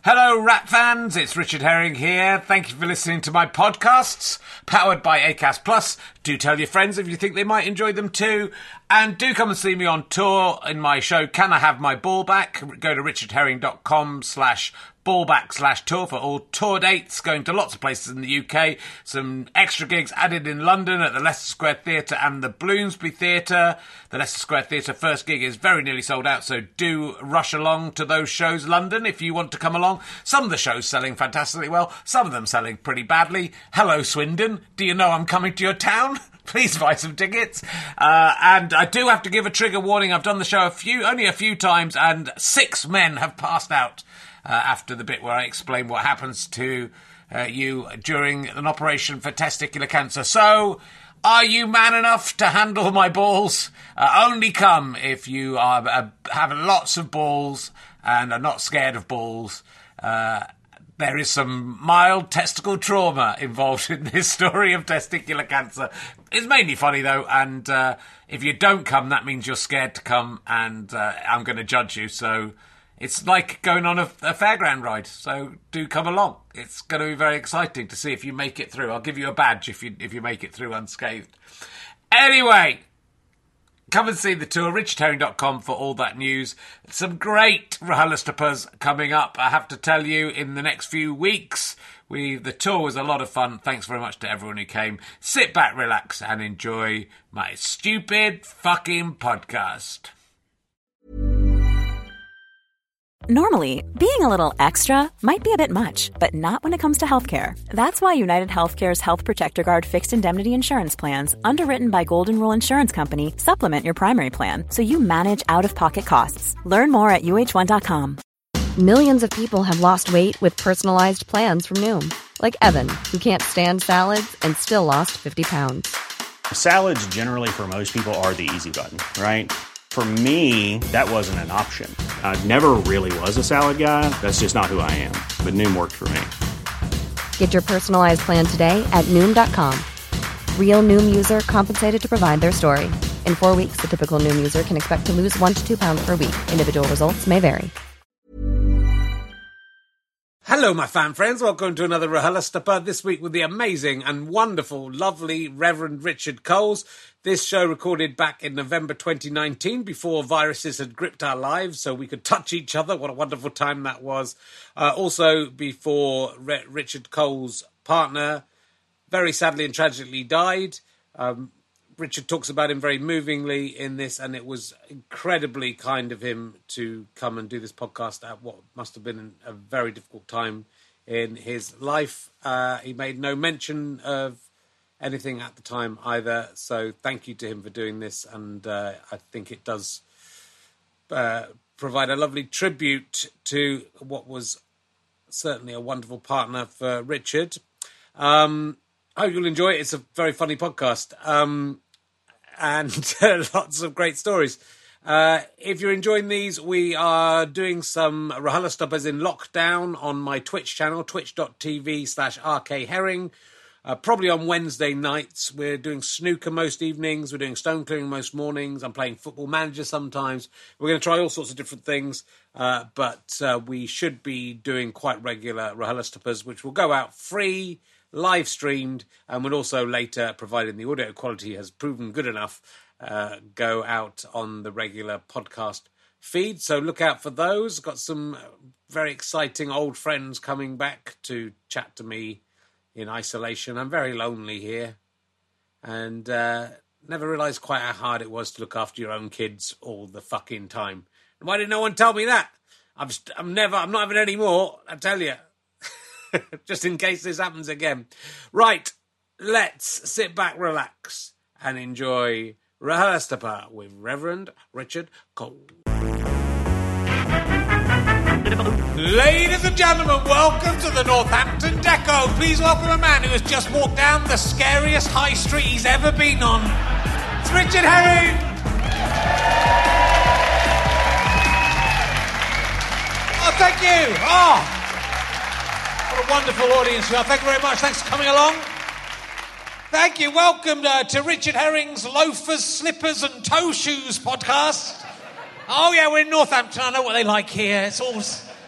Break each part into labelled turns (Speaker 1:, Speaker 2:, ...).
Speaker 1: Hello, Rat fans. It's Richard Herring here. Thank you for listening to my podcasts, powered by Acast Plus. Do tell your friends if you think they might enjoy them too. And do come and see me on tour in my show, Can I Have My Ball Back? Go to richardherring.com/ballback/tour for all tour dates, going to lots of places in the UK. Some extra gigs added in London at the Leicester Square Theatre and the Bloomsbury Theatre. The Leicester Square Theatre first gig is very nearly sold out, so do rush along to those shows, London, if you want to come along. Some of the shows selling fantastically well, some of them selling pretty badly. Hello, Swindon. Do you know I'm coming to your town? Please buy some tickets. And I do have to give a trigger warning. I've done the show only a few times, and 6 men have passed out after the bit where I explain what happens to you during an operation for testicular cancer. So, are you man enough to handle my balls? Only come if you have lots of balls and are not scared of balls. There is some mild testicle trauma involved in this story of testicular cancer. It's mainly funny, though, and if you don't come, that means you're scared to come, and I'm going to judge you. So it's like going on a fairground ride, so do come along. It's going to be very exciting to see if you make it through. I'll give you a badge if you make it through unscathed. Anyway, come and see the tour, richardherring.com for all that news. Some great RHLSTPs coming up, I have to tell you, in the next few weeks. The tour was a lot of fun. Thanks very much to everyone who came. Sit back, relax, and enjoy my stupid fucking podcast.
Speaker 2: Normally, being a little extra might be a bit much, but not when it comes to healthcare. That's why United Healthcare's Health Protector Guard fixed indemnity insurance plans, underwritten by Golden Rule Insurance Company, supplement your primary plan so you manage out-of-pocket costs. Learn more at uh1.com.
Speaker 3: Millions of people have lost weight with personalized plans from Noom. Like Evan, who can't stand salads and still lost 50 pounds.
Speaker 4: Salads generally for most people are the easy button, right? For me, that wasn't an option. I never really was a salad guy. That's just not who I am. But Noom worked for me.
Speaker 3: Get your personalized plan today at Noom.com. Real Noom user compensated to provide their story. In 4 weeks, the typical Noom user can expect to lose 1 to 2 pounds per week. Individual results may vary.
Speaker 1: Hello, my fan friends. Welcome to another RHLSTP, this week with the amazing and wonderful, lovely Reverend Richard Coles. This show recorded back in November 2019, before viruses had gripped our lives, so we could touch each other. What a wonderful time that was. Also, before Richard Coles' partner very sadly and tragically died. Richard talks about him very movingly in this, and it was incredibly kind of him to come and do this podcast at what must have been a very difficult time in his life. He made no mention of anything at the time either, so thank you to him for doing this, and I think it does provide a lovely tribute to what was certainly a wonderful partner for Richard. I hope you'll enjoy it. It's a very funny podcast. And lots of great stories. If you're enjoying these, we are doing some RHLSTPs in lockdown on my Twitch channel, twitch.tv/RKHerring. Probably on Wednesday nights. We're doing snooker most evenings. We're doing stone clearing most mornings. I'm playing Football Manager sometimes. We're going to try all sorts of different things. But we should be doing quite regular RHLSTPs, which will go out free, live streamed, and will also later, provided the audio quality has proven good enough, go out on the regular podcast feed. So look out for those. Got some very exciting old friends coming back to chat to me in isolation. I'm very lonely here, and never realised quite how hard it was to look after your own kids all the fucking time. And why did no one tell me that? I'm not having any more, I tell you. Just in case this happens again. Right, let's sit back, relax, and enjoy RHLSTP with Reverend Richard Coles. Ladies and gentlemen, welcome to the Northampton Deco. Please welcome a man who has just walked down the scariest high street he's ever been on. It's Richard Herring! Oh, thank you! Oh! What a wonderful audience we are. Thank you very much. Thanks for coming along. Thank you. Welcome to Richard Herring's Loafers, Slippers and Toe Shoes podcast. Oh, yeah, we're in Northampton. I know what they like here. It's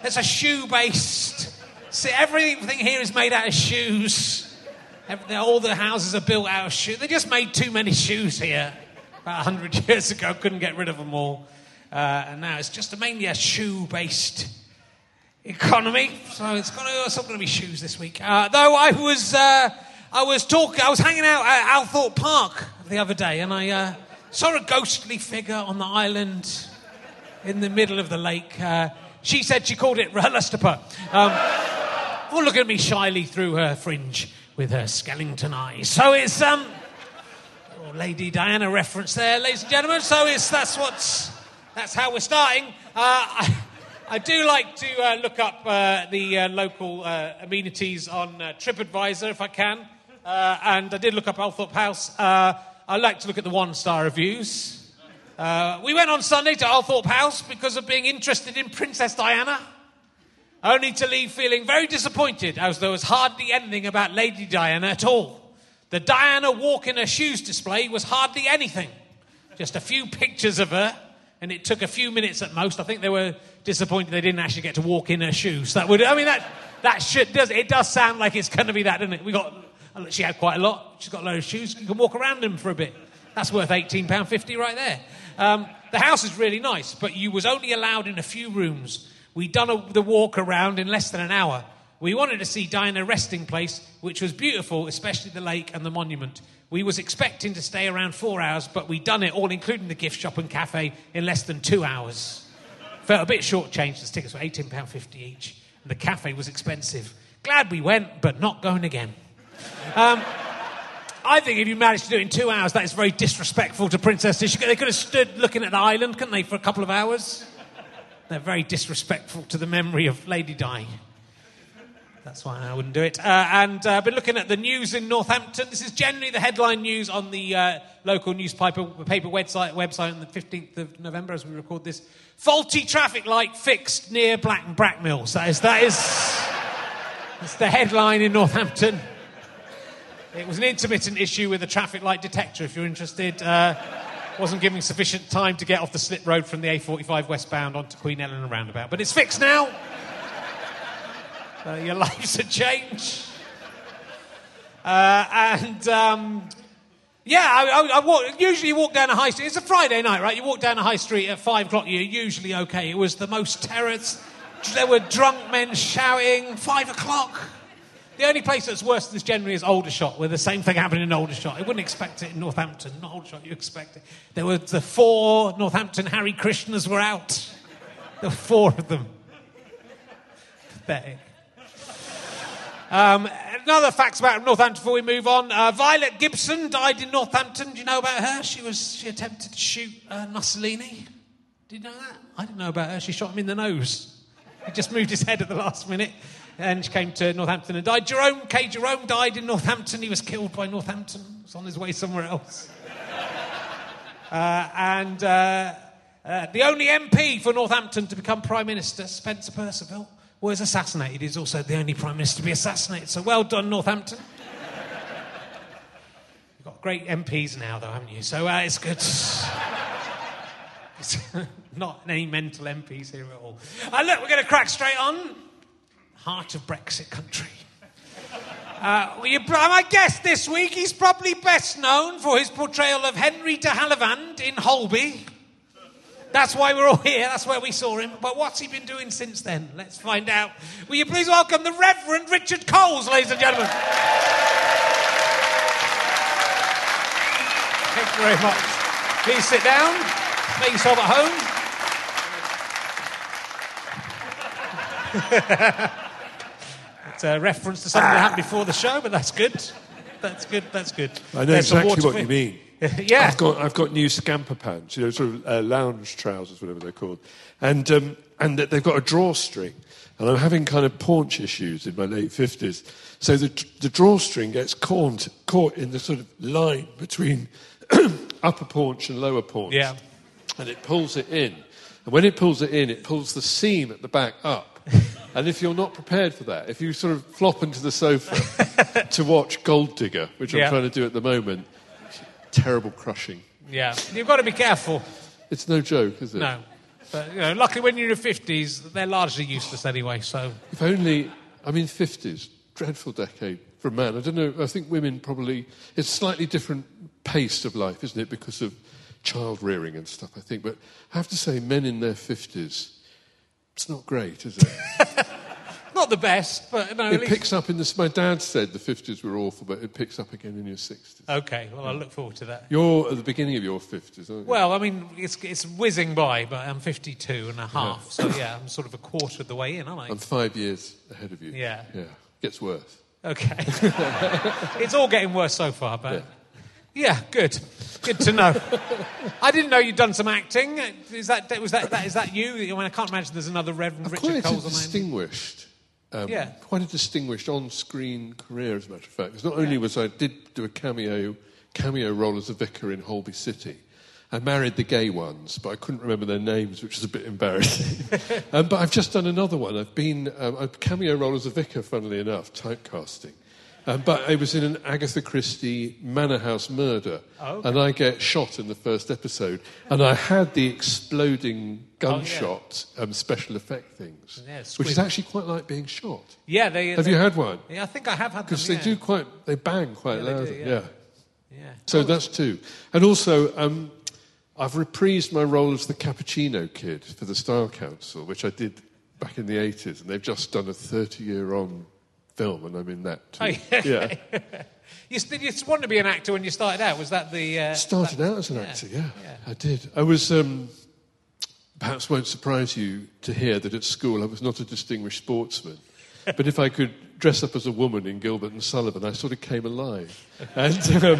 Speaker 5: It's a shoe-based... See, everything here is made out of shoes. All the houses are built out of shoes. They just made too many shoes here about 100 years ago. Couldn't get rid of them all. And now it's just mainly a shoe-based economy. So it's not going to be shoes this week. Though I was hanging out at Althorpe Park the other day, and I saw a ghostly figure on the island in the middle of the lake. She said she called it Rahulastapa. Looking at me shyly through her fringe with her skeleton eyes. So it's Lady Diana reference there, ladies and gentlemen. So that's how we're starting. I do like to look up the local amenities on TripAdvisor if I can. And I did look up Althorpe House. I like to look at the one-star reviews. We went on Sunday to Althorpe House because of being interested in Princess Diana, only to leave feeling very disappointed as there was hardly anything about Lady Diana at all. The Diana walk in her shoes display was hardly anything. Just a few pictures of her, and it took a few minutes at most. I think they were disappointed they didn't actually get to walk in her shoes. It does sound like it's going to be that, doesn't it? She had quite a lot. She's got a load of shoes. You can walk around them for a bit. That's worth £18.50 right there. The house is really nice, but you was only allowed in a few rooms. We'd done the walk around in less than an hour. We wanted to see Diana's resting place, which was beautiful, especially the lake and the monument. We was expecting to stay around 4 hours, but we'd done it all, including the gift shop and cafe, in less than 2 hours. Felt a bit short-changed. The tickets were £18.50 each, and the cafe was expensive. Glad we went, but not going again. I think if you managed to do it in 2 hours, that is very disrespectful to Princess Diana. They could have stood looking at the island, couldn't they, for a couple of hours? They're very disrespectful to the memory of Lady Di. That's why I wouldn't do it. And I've been looking at the news in Northampton. This is generally the headline news on the local newspaper website on the 15th of November as we record this. Faulty traffic light fixed near Brackmills. That's the headline in Northampton. It was an intermittent issue with a traffic light detector, if you're interested. Wasn't giving sufficient time to get off the slip road from the A45 westbound onto Queen Eleanor roundabout. But it's fixed now. Your life's a change. I usually walk down a high street. It's a Friday night, right? You walk down a high street at 5 o'clock, you're usually okay. It was the most terrors. There were drunk men shouting, 5 o'clock. The only place that's worse than this generally is Aldershot, where the same thing happened in Aldershot. You wouldn't expect it in Northampton. Not Aldershot, you expect it. There were the 4 Northampton Hare Krishnas were out. There were 4 of them. Pathetic. Another facts about Northampton before we move on. Violet Gibson died in Northampton. Do you know about her? She attempted to shoot Mussolini. Did you know that? I didn't know about her. She shot him in the nose. He just moved his head at the last minute. And she came to Northampton and died. Jerome died in Northampton. He was killed by Northampton. He was on his way somewhere else. The only MP for Northampton to become Prime Minister, Spencer Perceval, was assassinated. He's also the only Prime Minister to be assassinated. So well done, Northampton. You've got great MPs now, though, haven't you? So it's good. Not any mental MPs here at all. Look, we're going to crack straight on. Heart of Brexit country. My guest this week, he's probably best known for his portrayal of Henry de Havilland in Holby. That's why we're all here. That's where we saw him. But what's he been doing since then? Let's find out. Will you please welcome the Reverend Richard Coles, ladies and gentlemen. Thank you very much. Please sit down. Make yourself at home. It's a reference to something that happened before the show, but that's good. That's good.
Speaker 6: I know exactly what you mean.
Speaker 5: Yeah.
Speaker 6: I've got new scamper pants, sort of lounge trousers, whatever they're called, and they've got a drawstring, and I'm having kind of paunch issues in my late 50s, so the drawstring gets caught in the sort of line between upper paunch and lower paunch,
Speaker 5: yeah,
Speaker 6: and it pulls it in, and when it pulls it in, it pulls the seam at the back up. And if you're not prepared for that, if you sort of flop into the sofa to watch Gold Digger, which I'm trying to do at the moment, terrible crushing.
Speaker 5: Yeah, you've got to be careful.
Speaker 6: It's no joke, is it?
Speaker 5: No. But, luckily when you're in your 50s, they're largely useless anyway, so...
Speaker 6: If only... 50s, dreadful decade for a man. I don't know, I think women probably... It's a slightly different pace of life, isn't it, because of child rearing and stuff, I think. But I have to say, men in their 50s, it's not great, is it?
Speaker 5: Not the best, but no.
Speaker 6: It picks up in this. My dad said the 50s were awful, but it picks up again in your 60s.
Speaker 5: Okay, well, I look forward to that.
Speaker 6: You're at the beginning of your 50s, aren't you?
Speaker 5: Well, I mean, it's whizzing by, but I'm 52 and a half, so yeah, I'm sort of a quarter of the way in, aren't I?
Speaker 6: I'm 5 years ahead of you.
Speaker 5: Yeah.
Speaker 6: Gets worse.
Speaker 5: Okay. It's all getting worse so far, but... Yeah, good. Good to know. I didn't know you'd done some acting. Is that you? I mean, I can't imagine there's another Reverend Richard Coles on
Speaker 6: quite a distinguished on-screen career, as a matter of fact. Because not only I did do a cameo role as a vicar in Holby City. I married the gay ones, but I couldn't remember their names, which is a bit embarrassing. But I've just done another one. I've been a cameo role as a vicar, funnily enough, typecasting. But it was in an Agatha Christie Manor House murder, and I get shot in the first episode, and I had the exploding gunshot special effect things, which is actually quite like being shot.
Speaker 5: Yeah,
Speaker 6: have you had one?
Speaker 5: Yeah, I think I have had them.
Speaker 6: Because they bang quite loudly.
Speaker 5: Yeah.
Speaker 6: So that's two, and also I've reprised my role as the Cappuccino Kid for the Style Council, which I did back in the 80s, and they've just done a 30-year-on film, and I'm in that too.
Speaker 5: Oh, yeah. You wanted to be an actor when you started out. Was that the...
Speaker 6: Started out as an actor, yeah. I did. I was... perhaps won't surprise you to hear that at school I was not a distinguished sportsman. But if I could dress up as a woman in Gilbert and Sullivan, I sort of came alive. And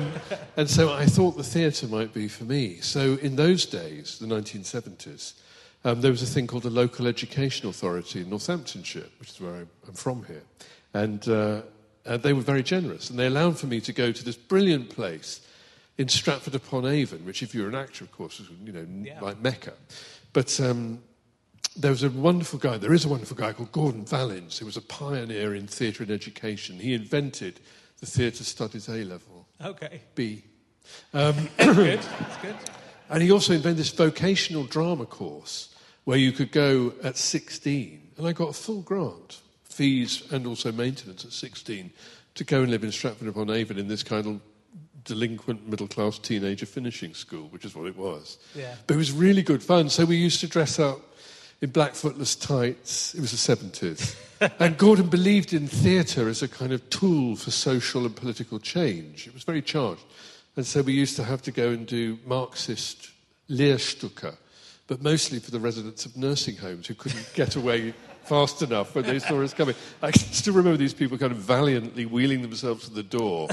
Speaker 6: so I thought the theatre might be for me. So in those days, the 1970s, there was a thing called the Local Education Authority in Northamptonshire, which is where I'm from here. And they were very generous, and they allowed for me to go to this brilliant place in Stratford-upon-Avon, which, if you're an actor, of course, is like Mecca. But there is a wonderful guy called Gordon Vallins, who was a pioneer in theatre and education. He invented the Theatre Studies A-level.
Speaker 5: Okay.
Speaker 6: B.
Speaker 5: Good. That's good.
Speaker 6: And he also invented this vocational drama course where you could go at 16, and I got a full grant. Fees and also maintenance at 16 to go and live in Stratford-upon-Avon in this kind of delinquent middle-class teenager finishing school, which is what it was.
Speaker 5: Yeah.
Speaker 6: But it was really good fun. So we used to dress up in black footless tights. It was the 70s. And Gordon believed in theatre as a kind of tool for social and political change. It was very charged. And so we used to have to go and do Marxist Lehrstücke, but mostly for the residents of nursing homes who couldn't get away fast enough when they saw us coming. I can still remember these people kind of valiantly wheeling themselves to the door.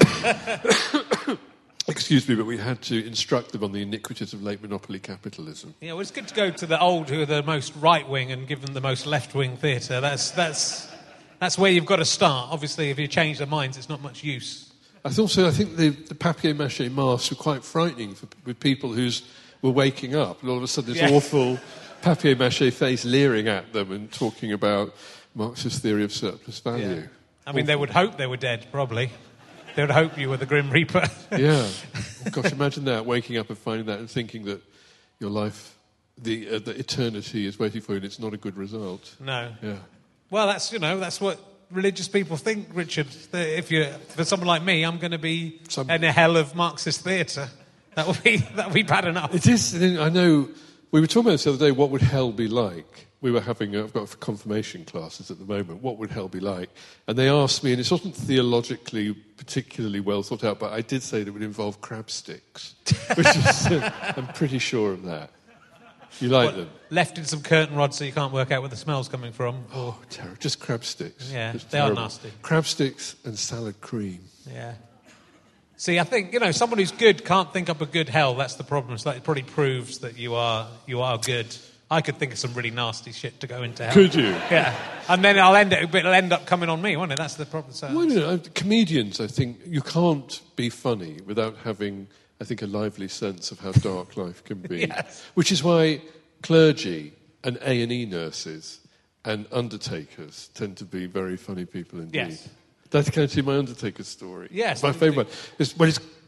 Speaker 6: Excuse me, but we had to instruct them on the iniquities of late monopoly capitalism.
Speaker 5: Yeah, well, it's good to go to the old who are the most right-wing and give them the most left-wing theatre. That's where you've got to start. Obviously, if you change their minds, it's not much use.
Speaker 6: I think the papier-mâché masks were quite frightening with people who were waking up, and all of a sudden this awful papier-mâché face leering at them and talking about Marxist theory of surplus value.
Speaker 5: Yeah. I mean, they would hope they were dead, probably. They would hope you were the Grim Reaper.
Speaker 6: Yeah. Oh, gosh, imagine that, waking up and finding that and thinking that your life, the eternity is waiting for you and it's not a good result.
Speaker 5: No.
Speaker 6: Yeah.
Speaker 5: Well, that's what religious people think, Richard. For someone like me, I'm going to be in a hell of Marxist theatre. That would be bad enough.
Speaker 6: It is. I know. We were talking about this the other day. What would hell be like? We were having. I've got confirmation classes at the moment. What would hell be like? And they asked me, and it wasn't theologically particularly well thought out, but I did say that it would involve crab sticks, which is. I'm pretty sure of that. You like them?
Speaker 5: Left in some curtain rods so you can't work out where the smell's coming from.
Speaker 6: Oh, terrible! Just crab sticks.
Speaker 5: Yeah, they are nasty.
Speaker 6: Crab sticks and salad cream.
Speaker 5: Yeah. See, I think, someone who's good can't think up a good hell. That's the problem. So that probably proves that you are good. I could think of some really nasty shit to go into hell.
Speaker 6: Could you?
Speaker 5: Yeah. And then it'll end up coming on me, won't it? That's the problem. So,
Speaker 6: well, comedians, I think, you can't be funny without having, I think, a lively sense of how dark life can be.
Speaker 5: Yes.
Speaker 6: Which is why clergy and A&E nurses and undertakers tend to be very funny people indeed.
Speaker 5: Yes.
Speaker 6: Can I tell you my undertaker story?
Speaker 5: Yes.
Speaker 6: My favourite one. It's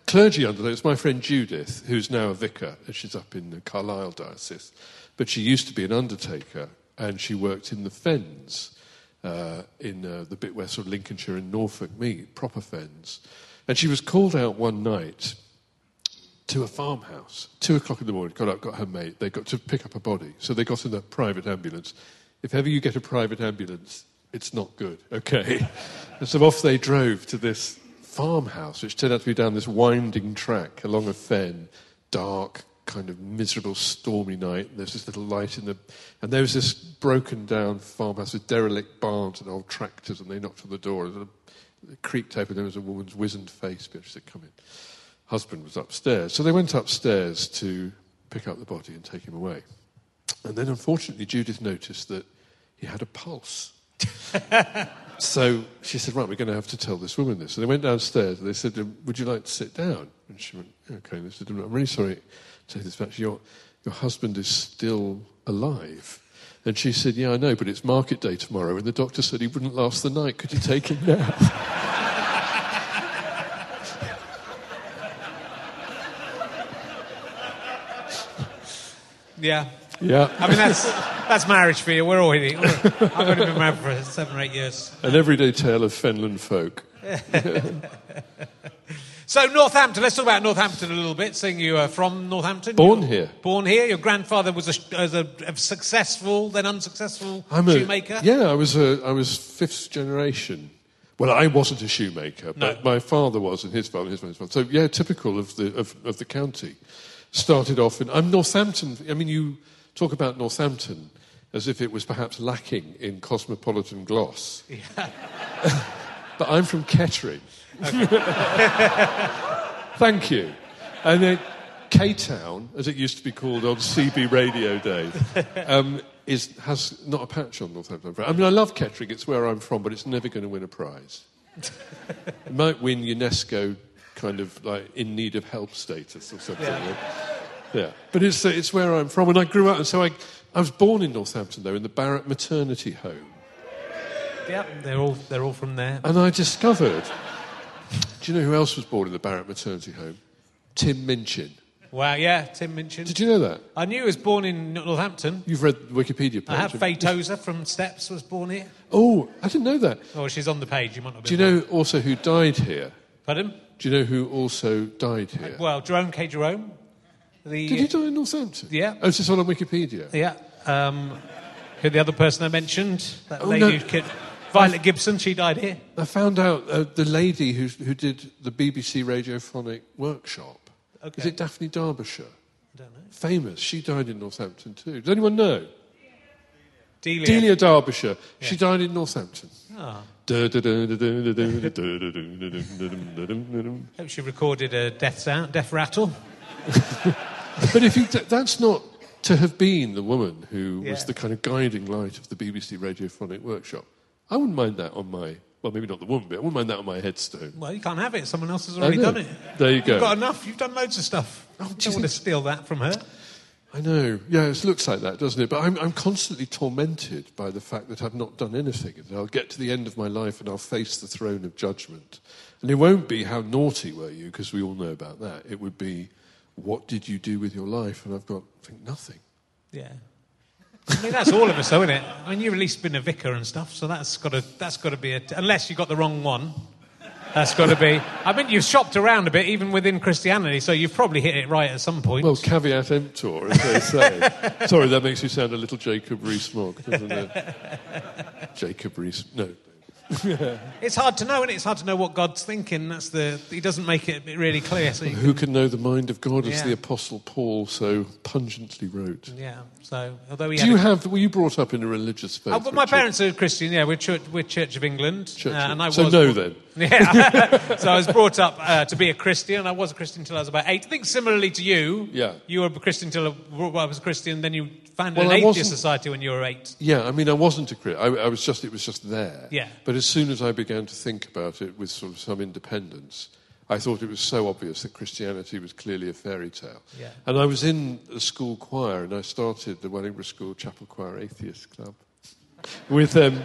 Speaker 6: clergy under there. It's my friend Judith, who's now a vicar, and she's up in the Carlisle diocese. But she used to be an undertaker, and she worked in the Fens, in the bit where sort of Lincolnshire and Norfolk meet, proper Fens. And she was called out one night to a farmhouse, 2 o'clock in the morning, got up, got her mate, they got to pick up a body. So they got in a private ambulance. If ever you get a private ambulance, it's not good, okay? And so off they drove to this farmhouse, which turned out to be down this winding track along a fen, dark, kind of miserable, stormy night. There's this little light in the... And there was this broken-down farmhouse with derelict barns and old tractors, and they knocked on the door, and it creaked open, there was a woman's wizened face, but she said, come in. Husband was upstairs. So they went upstairs to pick up the body and take him away. And then, unfortunately, Judith noticed that he had a pulse. So she said, right, we're going to have to tell this woman this. So they went downstairs and they said, would you like to sit down? And she went, okay. And they said, I'm really sorry to say this, but your husband is still alive. And she said, yeah, I know, but it's market day tomorrow, and the doctor said he wouldn't last the night. Could you take him now?
Speaker 5: Yeah.
Speaker 6: Yeah.
Speaker 5: I mean, that's marriage for you. I've only been married for 7 or 8 years.
Speaker 6: An everyday tale of Fenland folk.
Speaker 5: So Northampton, let's talk about Northampton a little bit, seeing you are from Northampton.
Speaker 6: Born here.
Speaker 5: Born here. Your grandfather was a successful, then unsuccessful shoemaker.
Speaker 6: I was fifth generation. Well, I wasn't a shoemaker, but my father was, and his father, his father, his father. So, yeah, typical of the county. Started off in... I'm Northampton... I mean, you talk about Northampton as if it was perhaps lacking in cosmopolitan gloss. Yeah. But I'm from Kettering. Okay. Thank you. And then K-Town, as it used to be called on CB radio days, has not a patch on Northampton. I mean, I love Kettering, it's where I'm from, but it's never going to win a prize. It might win UNESCO kind of like in need of help status or something. Yeah. But it's where I'm from, and I grew up, and so I was born in Northampton, though, in the Barratt maternity home.
Speaker 5: Yeah, they're all from there.
Speaker 6: And I discovered... Do you know who else was born in the Barratt maternity home? Tim Minchin.
Speaker 5: Wow, yeah, Tim Minchin.
Speaker 6: Did you know that?
Speaker 5: I knew he was born in Northampton.
Speaker 6: You've read the Wikipedia page.
Speaker 5: I have. Faye Tozer from Steps was born here.
Speaker 6: Oh, I didn't know that.
Speaker 5: Oh, she's on the page. You might not be.
Speaker 6: Do you know also who died here?
Speaker 5: Pardon?
Speaker 6: Do you know who also died here?
Speaker 5: Well, Jerome K. Jerome.
Speaker 6: Did he die in Northampton?
Speaker 5: Yeah.
Speaker 6: Oh, is this all on Wikipedia?
Speaker 5: Yeah. Who the other person I mentioned? That lady who Violet Gibson, she died here.
Speaker 6: I found out the lady who did the BBC radiophonic workshop. Okay. Is it Daphne Derbyshire?
Speaker 5: I don't know.
Speaker 6: Famous. She died in Northampton too. Does anyone know?
Speaker 5: Delia
Speaker 6: Derbyshire.
Speaker 5: Yeah.
Speaker 6: She died in Northampton.
Speaker 5: Oh. Hope she recorded a death rattle.
Speaker 6: But that's not to have been the woman who was the kind of guiding light of the BBC radiophonic workshop. I wouldn't mind that on my... Well, maybe not the woman bit. I wouldn't mind that on my headstone.
Speaker 5: Well, you can't have it. Someone else has already done it.
Speaker 6: There you go.
Speaker 5: You've got enough. You've done loads of stuff. Oh, you don't want to steal that from her.
Speaker 6: I know. Yeah, it looks like that, doesn't it? But I'm constantly tormented by the fact that I've not done anything. And I'll get to the end of my life and I'll face the throne of judgment. And it won't be, how naughty were you, because we all know about that. It would be, what did you do with your life? And I've got, I think, nothing.
Speaker 5: Yeah. I mean, that's all of us, though, isn't it? I mean, you've at least been a vicar and stuff, so that's got to be unless you got the wrong one. That's got to be... I mean, you've shopped around a bit, even within Christianity, so you've probably hit it right at some point.
Speaker 6: Well, caveat emptor, as they say. Sorry, that makes you sound a little Jacob Rees-Mogg, doesn't it? Jacob Rees... No.
Speaker 5: It's hard to know, isn't it? It's hard to know what God's thinking. He doesn't make it really clear. So
Speaker 6: who can know the mind of God, as the Apostle Paul so pungently wrote?
Speaker 5: Yeah. So, although
Speaker 6: were you brought up in a religious faith?
Speaker 5: Well, my parents are Christian. Yeah, we're Church of England, and I was.
Speaker 6: So no, then.
Speaker 5: Yeah. So I was brought up to be a Christian. I was a Christian until I was about 8. I think similarly to you.
Speaker 6: Yeah.
Speaker 5: You were a Christian until I was a Christian. Then you founded an atheist society when you were 8.
Speaker 6: Yeah. I mean, I wasn't a Christian. It was just there.
Speaker 5: Yeah.
Speaker 6: But as soon as I began to think about it with sort of some independence, I thought it was so obvious that Christianity was clearly a fairy tale.
Speaker 5: Yeah.
Speaker 6: And I was in the school choir, and I started the Wellingborough School Chapel Choir Atheist Club with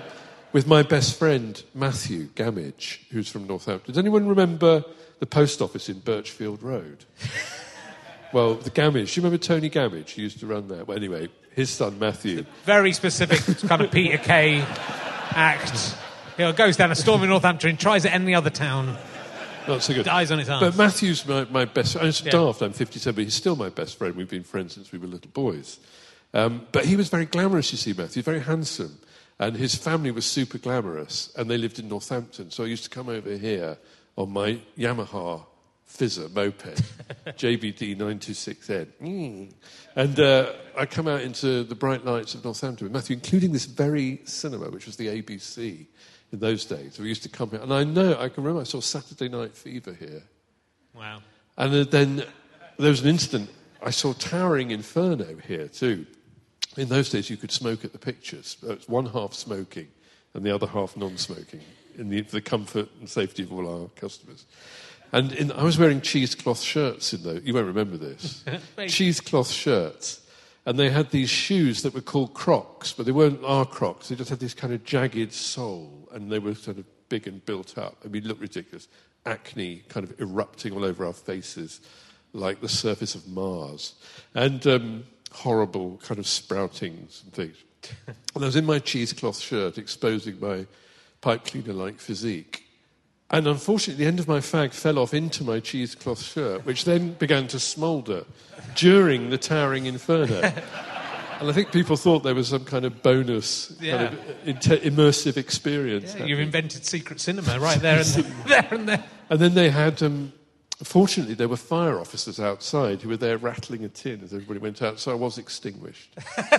Speaker 6: with my best friend, Matthew Gamage, who's from Northampton. Does anyone remember the post office in Birchfield Road? Well, the Gamage. Do you remember Tony Gamage? He used to run there. Well, anyway, his son, Matthew.
Speaker 5: Very specific kind of Peter Kay act. He goes down a storm in Northampton, tries it in any other town.
Speaker 6: Not so good.
Speaker 5: Dies on his arse.
Speaker 6: But Matthew's my best friend. It's daft, I'm 57, but he's still my best friend. We've been friends since we were little boys. But he was very glamorous, you see, Matthew, very handsome. And his family was super glamorous, and they lived in Northampton. So I used to come over here on my Yamaha Fizzer moped, JBD 926N. And I come out into the bright lights of Northampton with Matthew, including this very cinema, which was the ABC in those days. We used to come here. And I can remember I saw Saturday Night Fever here.
Speaker 5: Wow.
Speaker 6: And then there was an instant, I saw Towering Inferno here too. In those days, you could smoke at the pictures. It's one half smoking and the other half non-smoking, for the comfort and safety of all our customers. And I was wearing cheesecloth shirts in those. You won't remember this. Cheesecloth shirts. And they had these shoes that were called Crocs, but they weren't our Crocs. They just had this kind of jagged sole, and they were sort of big and built up. I mean, it looked ridiculous. Acne kind of erupting all over our faces like the surface of Mars. And horrible kind of sproutings and things. And I was in my cheesecloth shirt exposing my pipe cleaner-like physique. And unfortunately, the end of my fag fell off into my cheesecloth shirt, which then began to smoulder during the Towering Inferno. And I think people thought there was some kind of bonus, kind of immersive experience.
Speaker 5: Yeah, you've invented secret cinema right there and there and there.
Speaker 6: And then they had... Fortunately, there were fire officers outside who were there rattling a tin as everybody went out, so I was extinguished.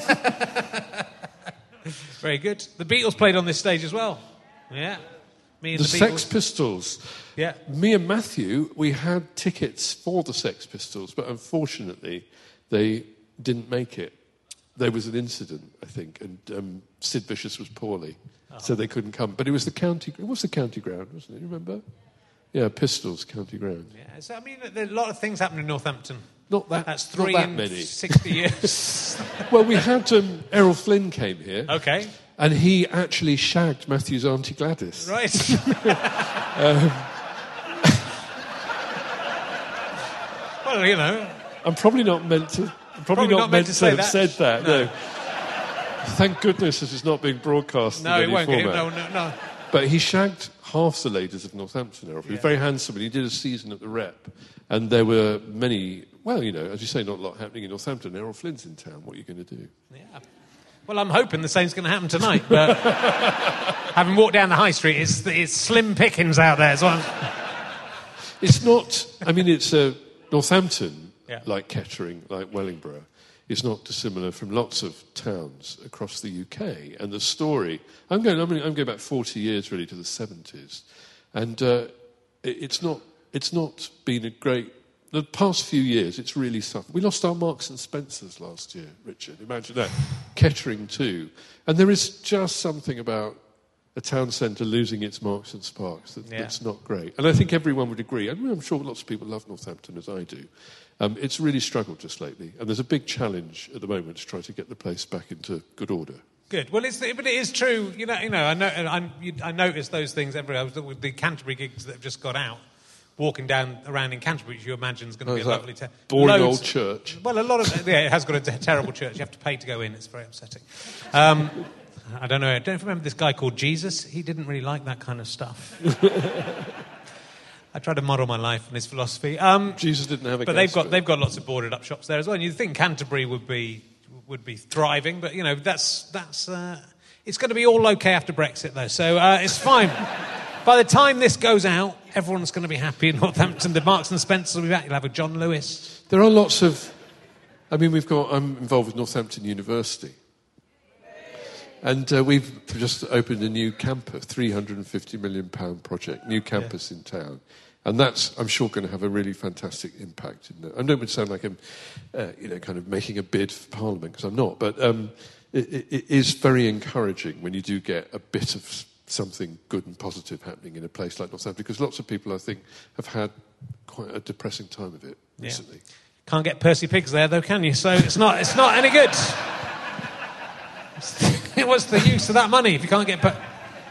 Speaker 5: Very good. The Beatles played on this stage as well. Yeah. Me and the
Speaker 6: Sex Pistols.
Speaker 5: Yeah.
Speaker 6: Me and Matthew, we had tickets for the Sex Pistols, but unfortunately, they didn't make it. There was an incident, I think, and Sid Vicious was poorly, so they couldn't come. But it was the county ground, wasn't it? You remember? Yeah, Pistols, County Ground.
Speaker 5: Yeah, so I mean, there are a lot of things happening in Northampton.
Speaker 6: That's 3 in
Speaker 5: many. 60 years.
Speaker 6: Well, we had Errol Flynn came here.
Speaker 5: Okay.
Speaker 6: And he actually shagged Matthew's Auntie Gladys.
Speaker 5: Right. Well, you know.
Speaker 6: I'm probably not meant to. Have said that. No. Thank goodness this is not being broadcast.
Speaker 5: No,
Speaker 6: in
Speaker 5: it
Speaker 6: any
Speaker 5: won't.
Speaker 6: Format.
Speaker 5: No.
Speaker 6: But he shagged half the ladies of Northampton, Errol. He was very handsome, and he did a season at the Rep. And there were many, well, you know, as you say, not a lot happening in Northampton. Errol Flynn's in town. What are you going to do?
Speaker 5: Yeah. Well, I'm hoping the same's going to happen tonight, but having walked down the high street, it's slim pickings out there as well.
Speaker 6: It's not, I mean, it's Northampton, like Kettering, like Wellingborough, is not dissimilar from lots of towns across the UK. And the story, I'm going back 40 years really to the 70s, and it's not been a great. The past few years, it's really suffered. We lost our Marks and Spencers last year, Richard. Imagine that. Kettering too, and there is just something about a town centre losing its Marks and Sparks that's not great. And I think everyone would agree. And I'm sure lots of people love Northampton as I do. It's really struggled just lately, and there's a big challenge at the moment to try to get the place back into good order.
Speaker 5: Good. Well, but it is true. You know. I notice those things everywhere. With the Canterbury gigs that have just got out, walking around in Canterbury, which you imagine is going to be a lovely town.
Speaker 6: Boring old church.
Speaker 5: Well, a lot of it has got a terrible church. You have to pay to go in. It's very upsetting. I don't know. I don't remember this guy called Jesus. He didn't really like that kind of stuff. I try to model my life on his philosophy.
Speaker 6: Jesus didn't have a.
Speaker 5: But they've got lots of boarded up shops there as well. And you'd think Canterbury would be thriving, but you know that's it's going to be all okay after Brexit though, so it's fine. By the time this goes out, everyone's going to be happy in Northampton. The Marks and Spencer will be back. You'll have a John Lewis.
Speaker 6: There are lots of. I mean, I'm involved with Northampton University. And we've just opened a new campus, £350 million project, new campus in town. And that's, I'm sure, going to have a really fantastic impact. I don't sound like I'm, kind of making a bid for Parliament, because I'm not. But it is very encouraging when you do get a bit of something good and positive happening in a place like Northampton, because lots of people, I think, have had quite a depressing time of it recently.
Speaker 5: Can't get Percy Pigs there, though, can you? So it's not any good. What's the use of that money if you can't get...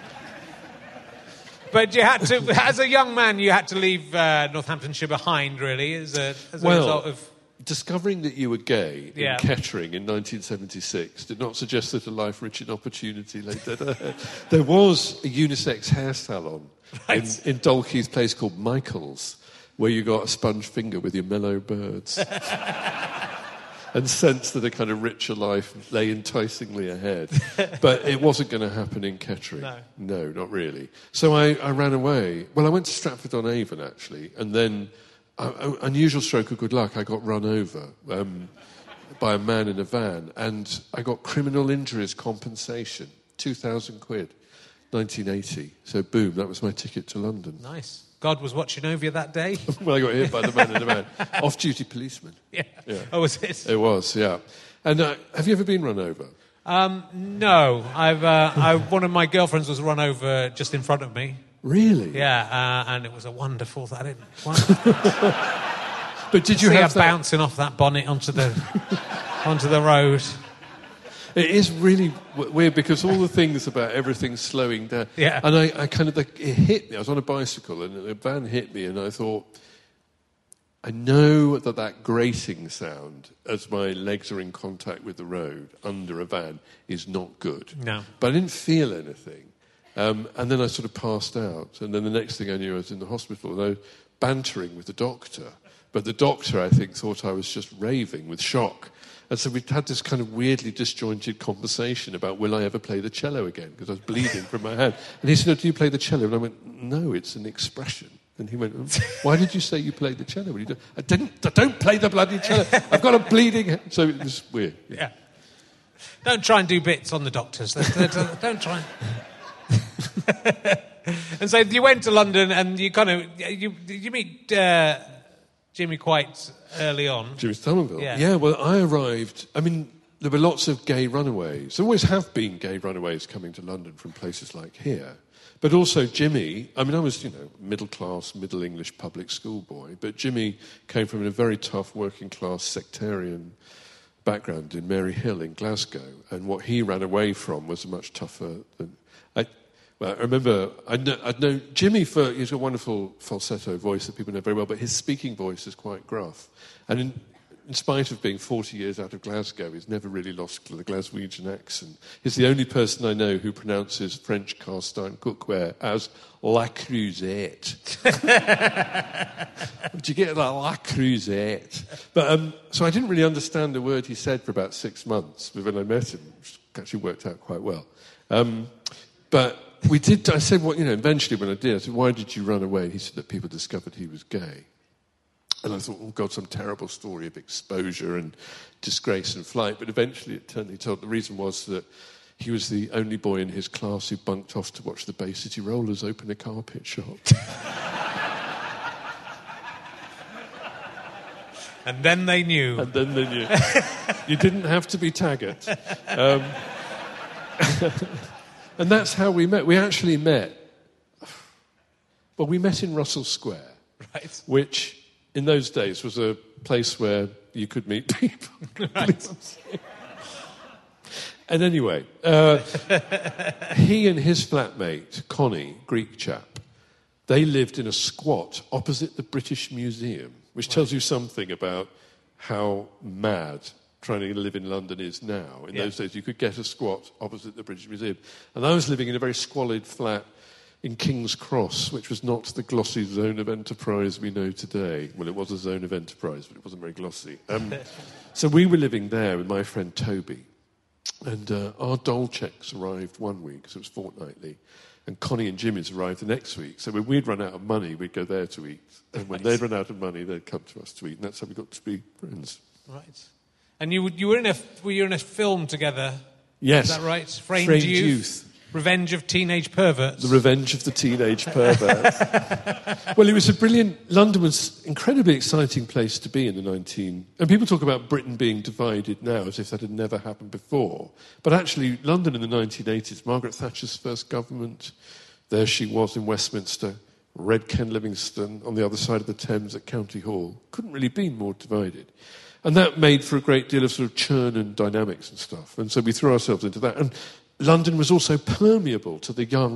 Speaker 5: But you had to, as a young man, you had to leave Northamptonshire behind, really, as a result of...
Speaker 6: Discovering that you were gay
Speaker 5: Yeah.
Speaker 6: in Kettering in 1976 did not suggest that a life rich in opportunity lay dead ahead. There was a unisex hair salon in Dalkeith Place called Michael's, where you got a sponge finger with your mellow birds. And sensed that a kind of richer life lay enticingly ahead. But it wasn't going to happen in Kettering. No, not really. So I ran away. Well, I went to Stratford-on-Avon, actually, and then... unusual stroke of good luck, I got run over by a man in a van, and I got criminal injuries compensation, 2,000 quid, 1980. So boom, that was my ticket to London.
Speaker 5: Nice. God was watching over you that day?
Speaker 6: Well, I got hit by the man in the van. Off-duty policeman.
Speaker 5: Yeah. Oh, was it?
Speaker 6: It was, yeah. And have you ever been run over?
Speaker 5: No. One of my girlfriends was run over just in front of me.
Speaker 6: Really?
Speaker 5: Yeah, and it was a wonderful... But
Speaker 6: did you
Speaker 5: see
Speaker 6: have
Speaker 5: her bouncing off that bonnet onto the road?
Speaker 6: It is really weird because all the things about everything slowing down.
Speaker 5: Yeah.
Speaker 6: And I kind of... it hit me. I was on a bicycle and a van hit me and I thought, I know that grating sound as my legs are in contact with the road under a van is not good.
Speaker 5: No.
Speaker 6: But I didn't feel anything. And then I sort of passed out. And then the next thing I knew, I was in the hospital. And I was bantering with the doctor. But the doctor, I think, thought I was just raving with shock. And so we had this kind of weirdly disjointed conversation about will I ever play the cello again? Because I was bleeding from my hand. And he said, do you play the cello? And I went, no, it's an expression. And he went, why did you say you played the cello? Well, I don't play the bloody cello. I've got a bleeding hand. So it was weird.
Speaker 5: Yeah. Don't try and do bits on the doctors. Don't try and... And so you went to London and you kind of... You meet Jimmy quite early on.
Speaker 6: Jimmy Somerville?
Speaker 5: Yeah,
Speaker 6: well, I arrived... I mean, there were lots of gay runaways. There always have been gay runaways coming to London from places like here. But also Jimmy... I mean, I was, middle-class, Middle English public school boy, but Jimmy came from a very tough working-class sectarian background in Mary Hill in Glasgow, and what he ran away from was much tougher than... I remember, I'd known Jimmy he's got a wonderful falsetto voice that people know very well, but his speaking voice is quite gruff. And in spite of being 40 years out of Glasgow, he's never really lost the Glaswegian accent. He's the only person I know who pronounces French cast iron cookware as La Cruzette. Did you get that La Cruzette? But, so I didn't really understand a word he said for about 6 months when I met him, which actually worked out quite well. But... I said, eventually when I did, I said, why did you run away? And he said that people discovered he was gay. And I thought, oh, God, some terrible story of exposure and disgrace and flight. But eventually it turned out the reason was that he was the only boy in his class who bunked off to watch the Bay City Rollers open a carpet shop.
Speaker 5: And then they knew.
Speaker 6: You didn't have to be Taggart. And that's how we met. We actually met... Well, we met in Russell Square,
Speaker 5: right? Which,
Speaker 6: in those days, was a place where you could meet people.
Speaker 5: Right.
Speaker 6: And anyway, he and his flatmate, Connie, Greek chap, they lived in a squat opposite the British Museum, which tells you something about how mad... trying to live in London is now. In those days, you could get a squat opposite the British Museum. And I was living in a very squalid flat in King's Cross, which was not the glossy zone of enterprise we know today. Well, it was a zone of enterprise, but it wasn't very glossy. So we were living there with my friend Toby. And our dole checks arrived 1 week, so it was fortnightly. And Connie and Jimmy's arrived the next week. So when we'd run out of money, we'd go there to eat. And when they'd run out of money, they'd come to us to eat. And that's how we got to be friends.
Speaker 5: Right. And you were in a film together.
Speaker 6: Yes.
Speaker 5: Is that right? Framed Youth. Revenge of Teenage Perverts.
Speaker 6: The Revenge of the Teenage Perverts. Well, it was a brilliant... London was an incredibly exciting place to be in the And people talk about Britain being divided now as if that had never happened before. But actually, London in the 1980s, Margaret Thatcher's first government, there she was in Westminster, Red Ken Livingstone on the other side of the Thames at County Hall. Couldn't really be more divided. And that made for a great deal of sort of churn and dynamics and stuff. And so we threw ourselves into that. And London was also permeable to the young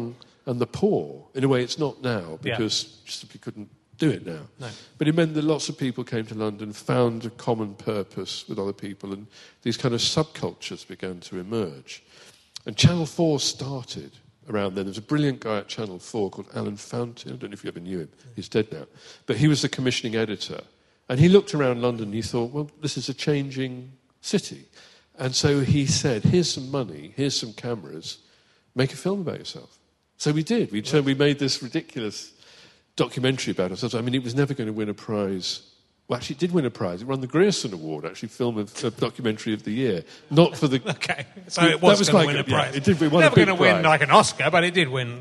Speaker 6: and the poor. In a way, it's not now, because you simply couldn't do it now.
Speaker 5: No.
Speaker 6: But it meant that lots of people came to London, found a common purpose with other people, and these kind of subcultures began to emerge. And Channel 4 started around then. There's a brilliant guy at Channel 4 called Alan Fountain. I don't know if you ever knew him. He's dead now. But he was the commissioning editor. And he looked around London and he thought, well, this is a changing city. And so he said, here's some money, here's some cameras, make a film about yourself. So we did. We made this ridiculous documentary about ourselves. I mean, it was never going to win a prize. Well, actually, it did win a prize. It won the Grierson Award, actually, Film of Documentary of the Year. Not for the...
Speaker 5: Okay, so it was going to win a prize.
Speaker 6: Yeah, it did. We won
Speaker 5: never
Speaker 6: a big
Speaker 5: going to win
Speaker 6: prize.
Speaker 5: like an Oscar, but it did win.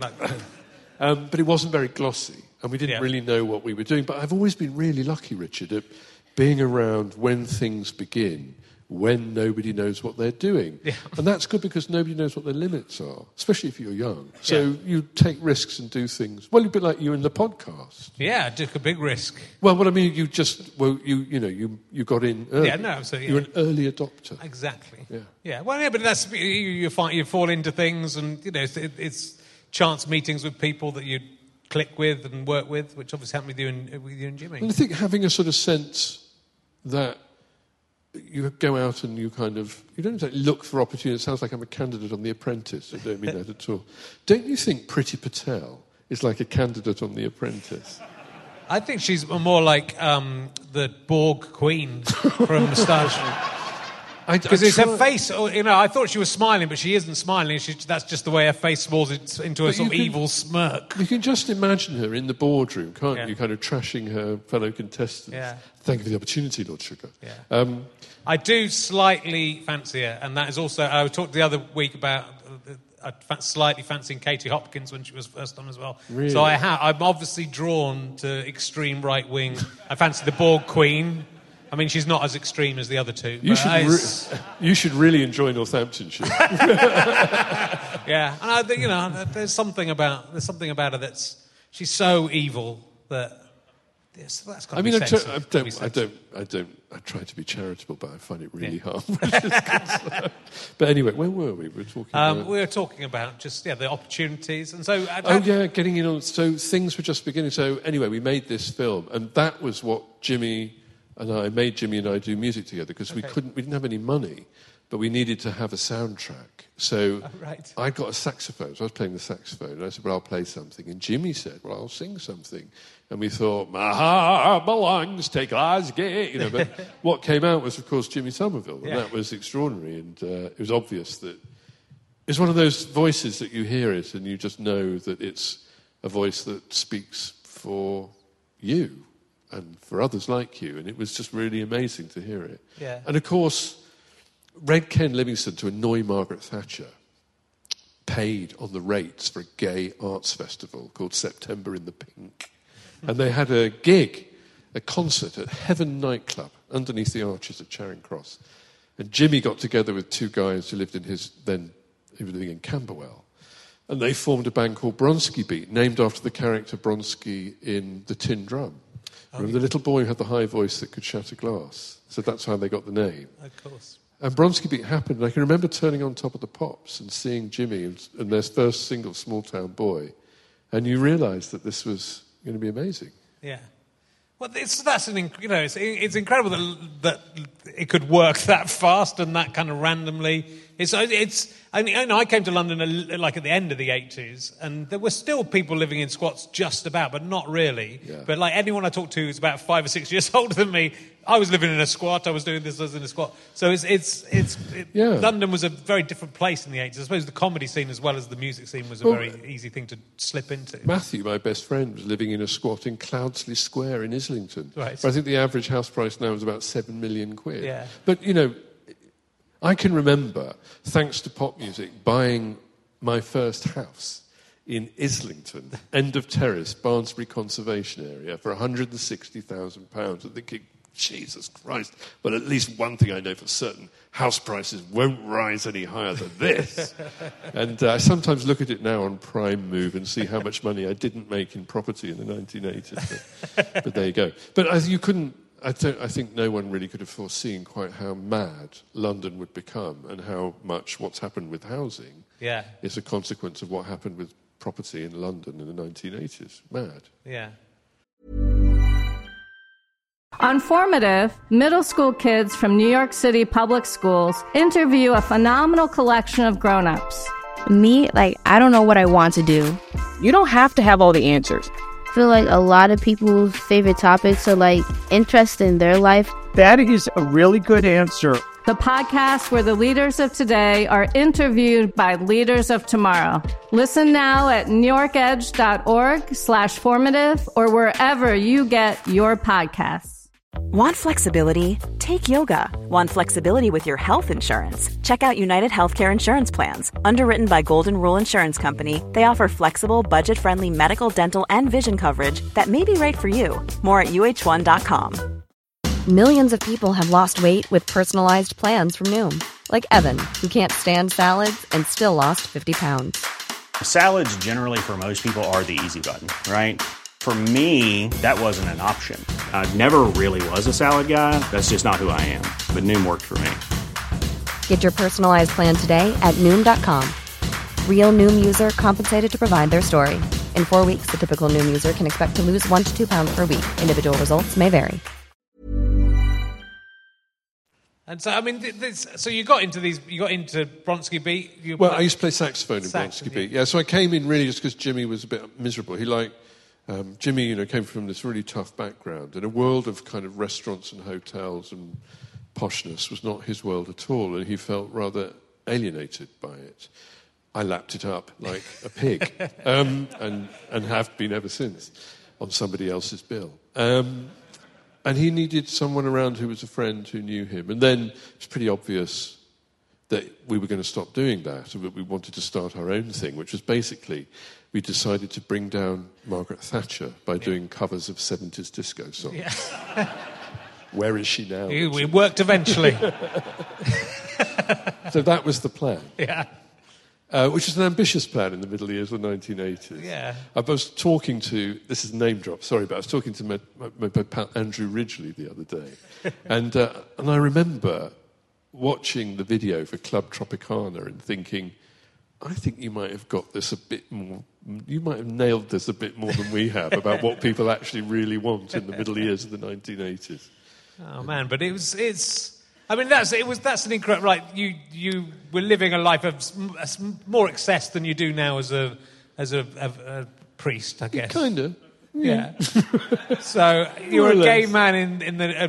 Speaker 6: But it wasn't very glossy, and we didn't really know what we were doing. But I've always been really lucky, Richard, at being around when things begin, when nobody knows what they're doing. Yeah. And that's good because nobody knows what their limits are, especially if you're young. So you take risks and do things. Well, a bit like you in the podcast.
Speaker 5: Yeah, I took a big risk.
Speaker 6: Well, what I mean, you just, you got in early.
Speaker 5: Yeah, no, absolutely.
Speaker 6: You're an early adopter.
Speaker 5: Exactly.
Speaker 6: Yeah.
Speaker 5: Yeah, well, yeah, but that's, you fall into things and, it's chance meetings with people that you click with and work with, which obviously happened with you and Jimmy.
Speaker 6: And I think having a sort of sense that you go out and you don't exactly look for opportunities. It sounds like I'm a candidate on The Apprentice. I don't mean that at all. Don't you think Priti Patel is like a candidate on The Apprentice?
Speaker 5: I think she's more like the Borg Queen from Moustache. Because it's her face, I thought she was smiling, but she isn't smiling. That's just the way her face falls into a sort of evil smirk.
Speaker 6: You can just imagine her in the boardroom, can't you? Kind of trashing her fellow contestants.
Speaker 5: Yeah.
Speaker 6: Thank you for the opportunity, Lord Sugar.
Speaker 5: Yeah. I do slightly fancy her, and that is also... I talked the other week about... slightly fancying Katie Hopkins when she was first on as well.
Speaker 6: Really?
Speaker 5: So I'm obviously drawn to extreme right-wing. I fancy the Borg Queen. I mean, she's not as extreme as the other two.
Speaker 6: You should really enjoy Northamptonshire.
Speaker 5: Yeah, and I think there's something about her that's she's so evil that that's got to be sensible.
Speaker 6: I try to be charitable, but I find it really hard. But anyway, where were we?
Speaker 5: We were talking about just the opportunities, and so
Speaker 6: getting in on. So things were just beginning. So anyway, we made this film, and that was what Jimmy and I do music together because we didn't have any money, but we needed to have a soundtrack. So I got a saxophone. So I was playing the saxophone, and I said, "Well, I'll play something." And Jimmy said, "Well, I'll sing something." And we thought, "My heart belongs to Glasgow." But what came out was, of course, Jimmy Somerville, and that was extraordinary. And it was obvious that it's one of those voices that you hear it, and you just know that it's a voice that speaks for you and for others like you, and it was just really amazing to hear it.
Speaker 5: Yeah.
Speaker 6: And of course, Red Ken Livingstone, to annoy Margaret Thatcher, paid on the rates for a gay arts festival called September in the Pink. And they had a concert at Heaven nightclub underneath the arches at Charing Cross. And Jimmy got together with two guys who lived he was living in Camberwell. And they formed a band called Bronski Beat, named after the character Bronski in The Tin Drum. Remember the little boy who had the high voice that could shatter glass? So that's how they got the name.
Speaker 5: Of course.
Speaker 6: And Bronski Beat happened, and I can remember turning on Top of the Pops and seeing Jimmy and their first single, Small Town Boy, and you realise that this was going to be amazing.
Speaker 5: Yeah. Well, it's incredible that it could work that fast and that kind of randomly. I came to London like at the end of the 80s, and there were still people living in squats just about, but not really.
Speaker 6: Yeah.
Speaker 5: But like anyone I talked to who's about 5 or 6 years older than me, I was living in a squat. I was doing this. I was in a squat. So London was a very different place in the 80s. I suppose the comedy scene as well as the music scene was a very easy thing to slip into.
Speaker 6: Matthew, my best friend, was living in a squat in Cloudsley Square in Islington.
Speaker 5: Right.
Speaker 6: Where I think the average house price now is about £7 million.
Speaker 5: Yeah.
Speaker 6: But I can remember, thanks to pop music, buying my first house in Islington, end of terrace, Barnsbury Conservation Area, for £160,000. And thinking, Jesus Christ, but at least one thing I know for certain, house prices won't rise any higher than this. And I sometimes look at it now on Prime Move and see how much money I didn't make in property in the 1980s. But there you go. But I think no one really could have foreseen quite how mad London would become and how much what's happened with housing is a consequence of what happened with property in London in the 1980s. Mad.
Speaker 5: Yeah.
Speaker 7: On Formative, middle school kids from New York City public schools interview a phenomenal collection of grown-ups.
Speaker 8: Me, I don't know what I want to do.
Speaker 9: You don't have to have all the answers.
Speaker 8: I feel like a lot of people's favorite topics are interest in their life.
Speaker 9: That is a really good answer.
Speaker 7: The podcast where the leaders of today are interviewed by leaders of tomorrow. Listen now at newyorkedge.org/formative or wherever you get your podcasts.
Speaker 2: Want flexibility? Take yoga. Want flexibility with your health insurance? Check out United Healthcare Insurance Plans. Underwritten by Golden Rule Insurance Company, they offer flexible, budget-friendly medical, dental, and vision coverage that may be right for you. More at uh1.com.
Speaker 3: Millions of people have lost weight with personalized plans from Noom. Like Evan, who can't stand salads and still lost 50 pounds.
Speaker 4: Salads generally for most people are the easy button, right? For me, that wasn't an option. I never really was a salad guy. That's just not who I am. But Noom worked for me.
Speaker 3: Get your personalized plan today at Noom.com. Real Noom user compensated to provide their story. In 4 weeks, the typical Noom user can expect to lose 1 to 2 pounds per week. Individual results may vary.
Speaker 5: And so, I mean, so you got into Bronski Beat.
Speaker 6: I used to play saxophone in Bronski Beat. Yeah, so I came in really just because Jimmy was a bit miserable. Jimmy, came from this really tough background, and a world of kind of restaurants and hotels and poshness was not his world at all, and he felt rather alienated by it. I lapped it up like a pig, and have been ever since, on somebody else's bill. And he needed someone around who was a friend who knew him. And then it's pretty obvious that we were going to stop doing that, and that we wanted to start our own thing, which was basically we decided to bring down Margaret Thatcher by doing covers of 70s disco songs. Yeah. Where is she now?
Speaker 5: It worked eventually.
Speaker 6: So that was the plan.
Speaker 5: Yeah.
Speaker 6: Which was an ambitious plan in the middle years of the 1980s.
Speaker 5: Yeah.
Speaker 6: I was talking to, this is a name drop, sorry, but I was talking to my pal Andrew Ridgeley the other day. and I remember watching the video for Club Tropicana and thinking, I think you might have got this a bit more, you might have nailed this a bit more than we have about what people actually really want in the middle years of the 1980s.
Speaker 5: Oh, man, but that's an incredible, right, you were living a life of more excess than you do now as a priest, I guess.
Speaker 6: Kind of.
Speaker 5: Yeah. So you were a gay man in the...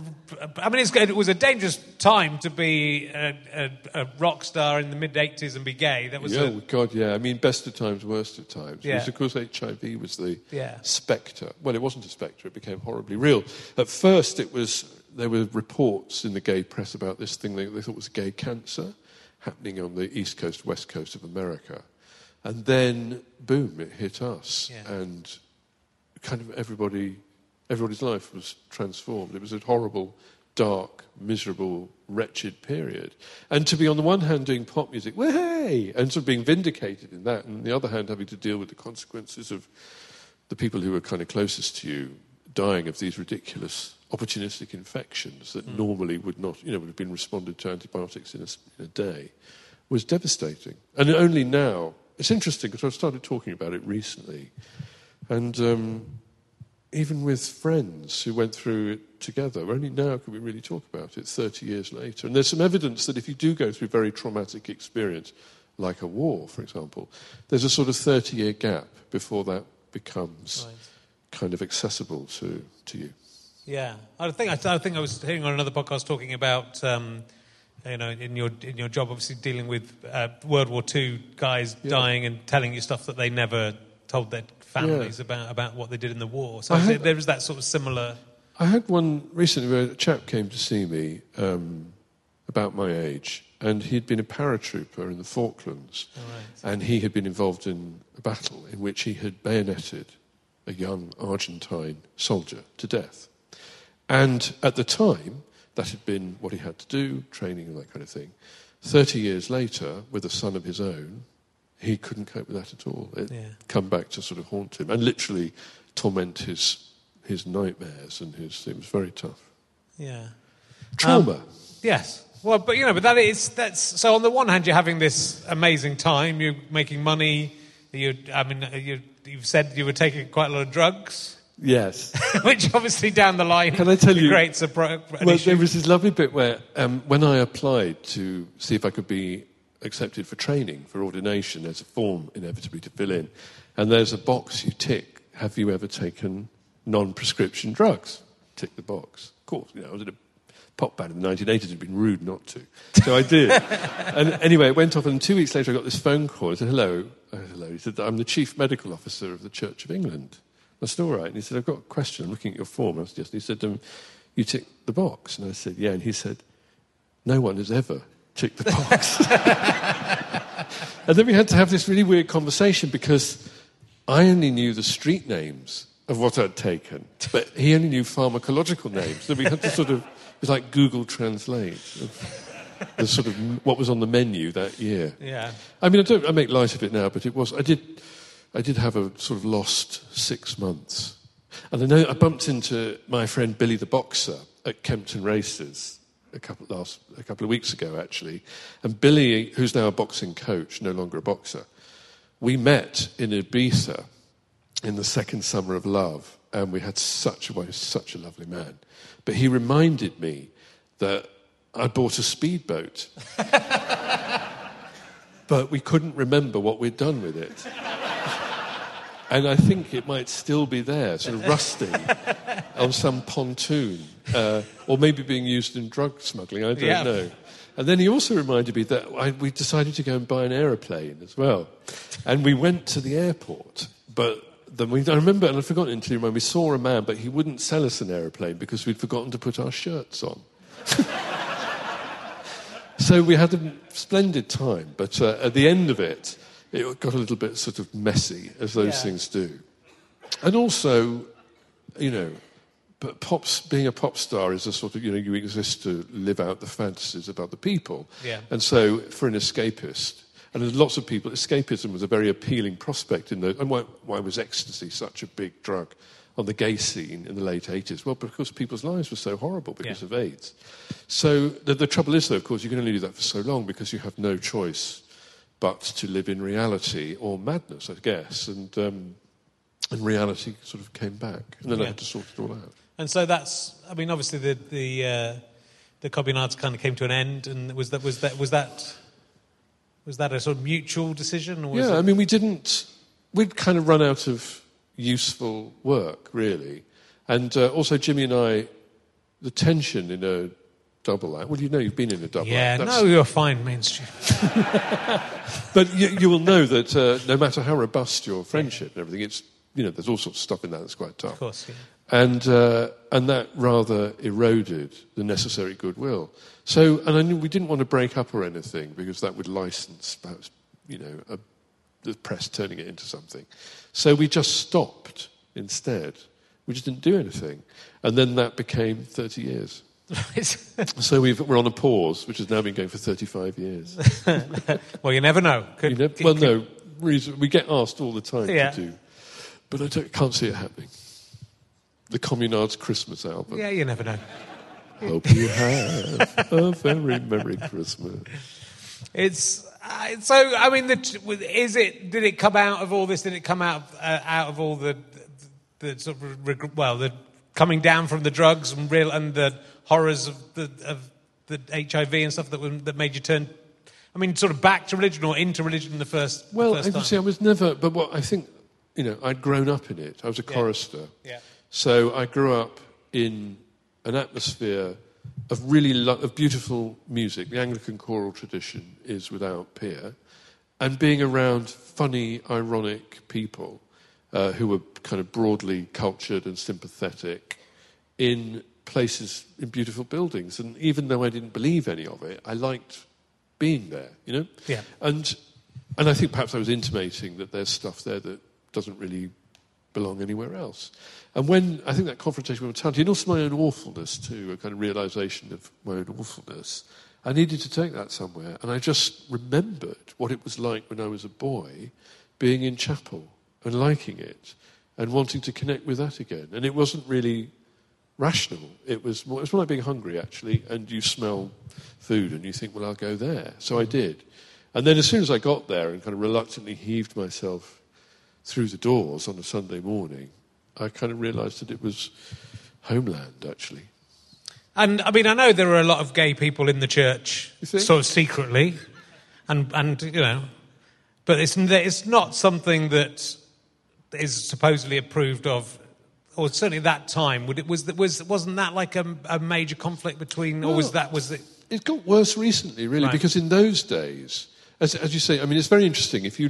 Speaker 5: it was a dangerous time to be a rock star in the mid-80s and be gay. That was
Speaker 6: God, yeah. I mean, best of times, worst of times.
Speaker 5: Yeah.
Speaker 6: Because, of course, HIV was the spectre. Well, it wasn't a spectre. It became horribly real. At first, there were reports in the gay press about this thing they thought was gay cancer happening on the east coast, west coast of America. And then, boom, it hit us. Yeah. And kind of everybody's life was transformed. It was a horrible, dark, miserable, wretched period. And to be on the one hand doing pop music, hey, and sort of being vindicated in that, and on the other hand having to deal with the consequences of the people who were kind of closest to you dying of these ridiculous opportunistic infections that normally would not, would have been responded to antibiotics in a day, was devastating. And only now, it's interesting because I've started talking about it recently, and even with friends who went through it together, only now can we really talk about it 30 years later. And there's some evidence that if you do go through a very traumatic experience, like a war, for example, there's a sort of 30-year gap before that becomes kind of accessible to you.
Speaker 5: Yeah, I think I was hearing on another podcast talking about in your job, obviously dealing with World War II guys dying and telling you stuff that they never told their families about what they did in the war. So there was that sort of similar.
Speaker 6: I had one recently where a chap came to see me about my age, and he'd been a paratrooper in the Falklands, and he had been involved in a battle in which he had bayoneted a young Argentine soldier to death. And at the time, that had been what he had to do, training and that kind of thing. 30 years later, with a son of his own, he couldn't cope with that at all. It come back to sort of haunt him and literally torment his nightmares and it was very tough.
Speaker 5: Yeah.
Speaker 6: Trauma.
Speaker 5: Yes. Well, but that's so on the one hand you're having this amazing time, you're making money, you've said you were taking quite a lot of drugs.
Speaker 6: Yes.
Speaker 5: Which obviously down the line
Speaker 6: Can I tell you,
Speaker 5: creates an
Speaker 6: well,
Speaker 5: issue.
Speaker 6: there was this lovely bit where when I applied to see if I could be accepted for training, for ordination, there's a form inevitably to fill in. And there's a box you tick, have you ever taken non-prescription drugs? Tick the box. Of course, I was in a pop band in the 1980s, it'd been rude not to. So I did. And anyway, it went off, and 2 weeks later I got this phone call. I said, hello. Hello. He said, I'm the Chief Medical Officer of the Church of England. I said, all right. And he said, I've got a question. I'm looking at your form. I was just, he said, you tick the box. And I said, yeah. And he said, no one has ever ticked the box. And then we had to have this really weird conversation because I only knew the street names of what I'd taken, but he only knew pharmacological names. So we had to it was like Google Translate the sort of what was on the menu that year.
Speaker 5: Yeah.
Speaker 6: I mean, I make light of it now, but I did have a sort of lost 6 months. And I know I bumped into my friend Billy the boxer at Kempton Races a couple of weeks ago, actually. And Billy, who's now a boxing coach, no longer a boxer, we met in Ibiza in the second summer of love, and we had such a lovely man. But he reminded me that I bought a speedboat, but we couldn't remember what we'd done with it. And I think it might still be there, sort of rusting on some pontoon, or maybe being used in drug smuggling, I don't know. And then he also reminded me that we decided to go and buy an aeroplane as well. And we went to the airport, but then I remember, and I've forgotten until when we saw a man, but he wouldn't sell us an aeroplane because we'd forgotten to put our shirts on. So we had a splendid time, but at the end of it, it got a little bit sort of messy, as those things do. And also, but being a pop star is a sort of, you exist to live out the fantasies of other people.
Speaker 5: Yeah.
Speaker 6: And so for an escapist, and there's lots of people, escapism was a very appealing prospect and why was ecstasy such a big drug on the gay scene in the late 80s? Well, because people's lives were so horrible because of AIDS. So the trouble is, though, of course, you can only do that for so long because you have no choice but to live in reality or madness, I guess. And reality sort of came back. And then I had to sort it all out.
Speaker 5: And so that's, I mean, obviously the Communards kind of came to an end, and was that a sort of mutual decision? Or was
Speaker 6: I mean, we'd kind of run out of useful work, really. And also Jimmy and I, the tension in a double act, well, you've been in a double act.
Speaker 5: Yeah, you're fine, mainstream.
Speaker 6: But you will know that no matter how robust your friendship and everything, it's, there's all sorts of stuff in that that's quite tough.
Speaker 5: Of course, yeah.
Speaker 6: And that rather eroded the necessary goodwill. So, and I knew we didn't want to break up or anything because that would license, perhaps, the press turning it into something. So we just stopped instead. We just didn't do anything. And then that became 30 years. So we're on a pause, which has now been going for 35 years.
Speaker 5: Well, you never know.
Speaker 6: We get asked all the time to do. But I can't see it happening. The Communards Christmas album.
Speaker 5: Yeah, you never know.
Speaker 6: Hope you have a very Merry Christmas.
Speaker 5: It's so. I mean, did it come out of all this? Did it come out of all the sort of the coming down from the drugs and the horrors of the HIV and stuff that made you turn? I mean, sort of back to religion or into religion the first.
Speaker 6: I was never. But what I think, I'd grown up in it. I was a chorister.
Speaker 5: Yeah.
Speaker 6: So I grew up in an atmosphere of of beautiful music. The Anglican choral tradition is without peer. And being around funny, ironic people who were kind of broadly cultured and sympathetic in places, in beautiful buildings. And even though I didn't believe any of it, I liked being there,
Speaker 5: Yeah.
Speaker 6: And I think perhaps I was intimating that there's stuff there that doesn't really belong anywhere else. And when I think that confrontation with mortality, and also my own awfulness too, a kind of realisation of my own awfulness, I needed to take that somewhere. And I just remembered what it was like when I was a boy, being in chapel and liking it and wanting to connect with that again. And it wasn't really rational. It was more like being hungry, actually, and you smell food and you think, well, I'll go there. So I did. And then as soon as I got there and kind of reluctantly heaved myself through the doors on a Sunday morning, I kind of realised that it was homeland, actually.
Speaker 5: And, I mean, I know there are a lot of gay people in the church, sort of secretly, and you know, but it's not something that is supposedly approved of, or certainly that time. Wasn't that like a major conflict between, or was it?
Speaker 6: It got worse recently, really, because in those days, as you say, I mean, it's very interesting. If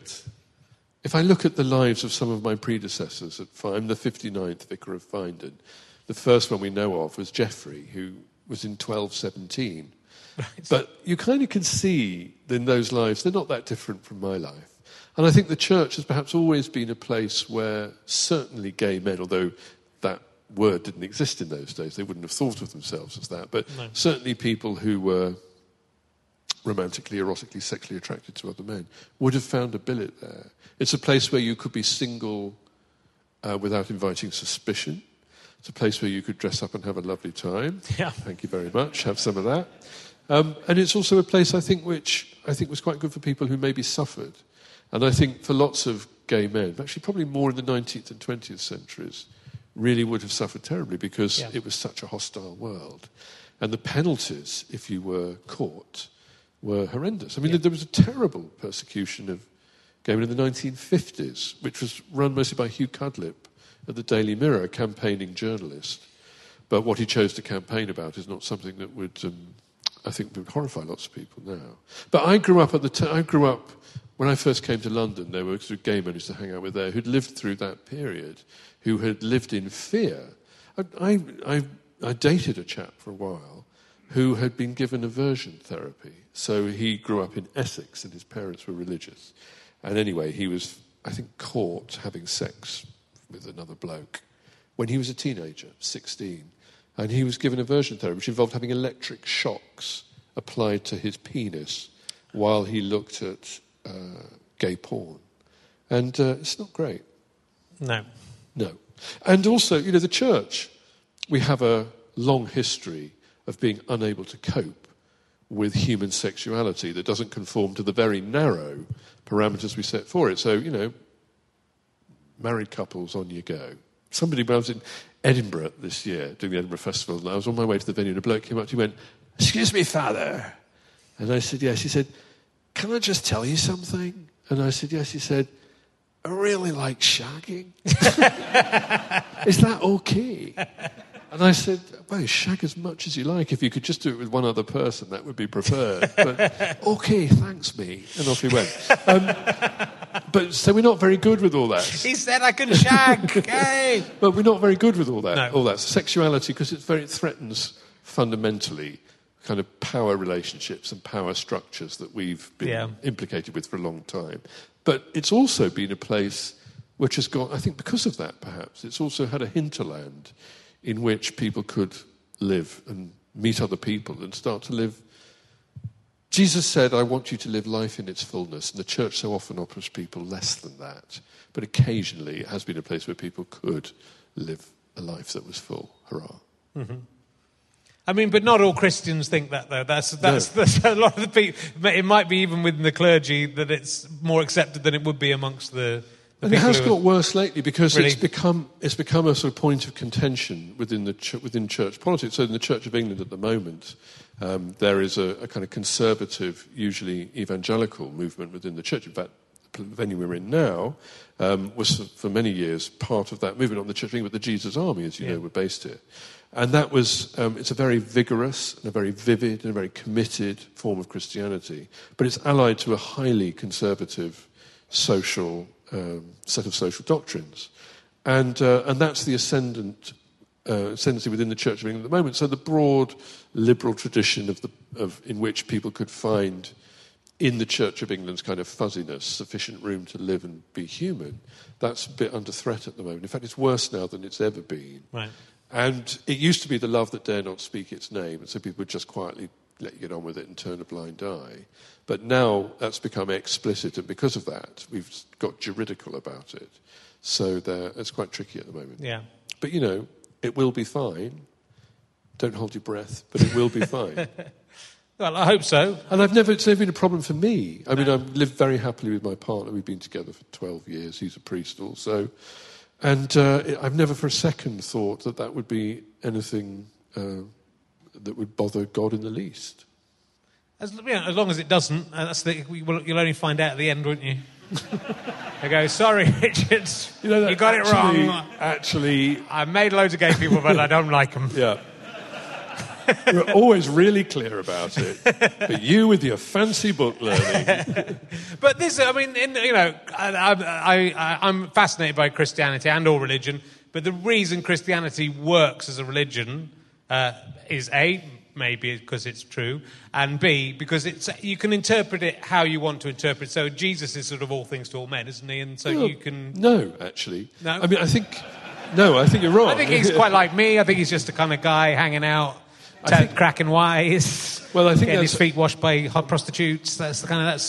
Speaker 6: I look at the lives of some of my predecessors, I'm the 59th vicar of Findon. The first one we know of was Geoffrey, who was in 1217. Right. But you kind of can see in those lives, they're not that different from my life. And I think the church has perhaps always been a place where certainly gay men, although that word didn't exist in those days, they wouldn't have thought of themselves as that, but certainly people who were romantically, erotically, sexually attracted to other men would have found a billet there. It's a place where you could be single without inviting suspicion. It's a place where you could dress up and have a lovely time.
Speaker 5: Yeah.
Speaker 6: Thank you very much. Have some of that. And it's also a place, I think, which I think was quite good for people who maybe suffered. And I think for lots of gay men, actually probably more in the 19th and 20th centuries, really would have suffered terribly because it was such a hostile world. And the penalties, if you were caught, were horrendous. I mean, there was a terrible persecution of gay men in the 1950s, which was run mostly by Hugh Cudlip at the Daily Mirror, a campaigning journalist. But what he chose to campaign about is not something that would, I think, would horrify lots of people now. But I grew up when I first came to London, there were sort of gay men who used to hang out with there who'd lived through that period, who had lived in fear. I dated a chap for a while who had been given aversion therapy. So he grew up in Essex and his parents were religious. And anyway, he was, I think, caught having sex with another bloke when he was a teenager, 16. And he was given aversion therapy, which involved having electric shocks applied to his penis while he looked at gay porn. And it's not great.
Speaker 5: No.
Speaker 6: And also, the church, we have a long history of being unable to cope with human sexuality that doesn't conform to the very narrow parameters we set for it. So, married couples, on you go. When I was in Edinburgh this year, doing the Edinburgh Festival, and I was on my way to the venue, and a bloke came up to me and went, "Excuse me, Father." And I said, "Yes." He said, "Can I just tell you something?" And I said, "Yes." He said, "I really like shagging." Is that okay? And I said, "Well, shag as much as you like. If you could just do it with one other person, that would be preferred. But okay, thanks, mate." And off he went. But so we're not very good with all that.
Speaker 5: He said I can shag. Hey.
Speaker 6: But we're not very good with all that.
Speaker 5: No.
Speaker 6: All that sexuality, because it threatens fundamentally kind of power relationships and power structures that we've been implicated with for a long time. But it's also been a place which has got, I think because of that perhaps, it's also had a hinterland in which people could live and meet other people and start to live. Jesus said, "I want you to live life in its fullness," and the church so often offers people less than that. But occasionally it has been a place where people could live a life that was full. Hurrah.
Speaker 5: Mm-hmm. I mean, but not all Christians think that, though. That's a lot of the people. It might be even within the clergy that it's more accepted than it would be amongst the
Speaker 6: and it has got worse lately because it's become a sort of point of contention within church politics. So in the Church of England at the moment, there is a kind of conservative, usually evangelical movement within the church. In fact, the venue we're in now was for many years part of that movement on the Church of England. But the Jesus Army, as you know, were based here. And that was, it's a very vigorous and a very vivid and a very committed form of Christianity. But it's allied to a highly conservative social set of social doctrines. And that's the ascendancy within the Church of England at the moment. So the broad liberal tradition in which people could find in the Church of England's kind of fuzziness sufficient room to live and be human, that's a bit under threat at the moment. In fact, it's worse now than it's ever been.
Speaker 5: Right.
Speaker 6: And it used to be the love that dare not speak its name, and so people would just quietly let you get on with it and turn a blind eye. But now that's become explicit, and because of that, we've got juridical about it. So it's quite tricky at the moment.
Speaker 5: Yeah.
Speaker 6: But, it will be fine. Don't hold your breath, but it will be fine.
Speaker 5: Well, I hope so.
Speaker 6: And it's never been a problem for me. I mean, I've lived very happily with my partner. We've been together for 12 years. He's a priest also. And I've never for a second thought that would be anything that would bother God in the least.
Speaker 5: As long as it doesn't, you'll only find out at the end, won't you? They go, sorry, Richard, you got it wrong.
Speaker 6: Actually,
Speaker 5: I made loads of gay people, but I don't like them.
Speaker 6: Yeah. You're always really clear about it. But you with your fancy book learning.
Speaker 5: But this, I mean, I'm fascinated by Christianity and all religion, but the reason Christianity works as a religion is A, maybe because it's true, and B, because you can interpret it how you want to interpret it. So Jesus is sort of all things to all men, isn't he? And so you can...
Speaker 6: No, actually.
Speaker 5: No?
Speaker 6: I mean, I think you're wrong.
Speaker 5: I think he's quite like me. I think he's just a kind of guy hanging out, cracking wise, getting his feet washed by hot prostitutes. I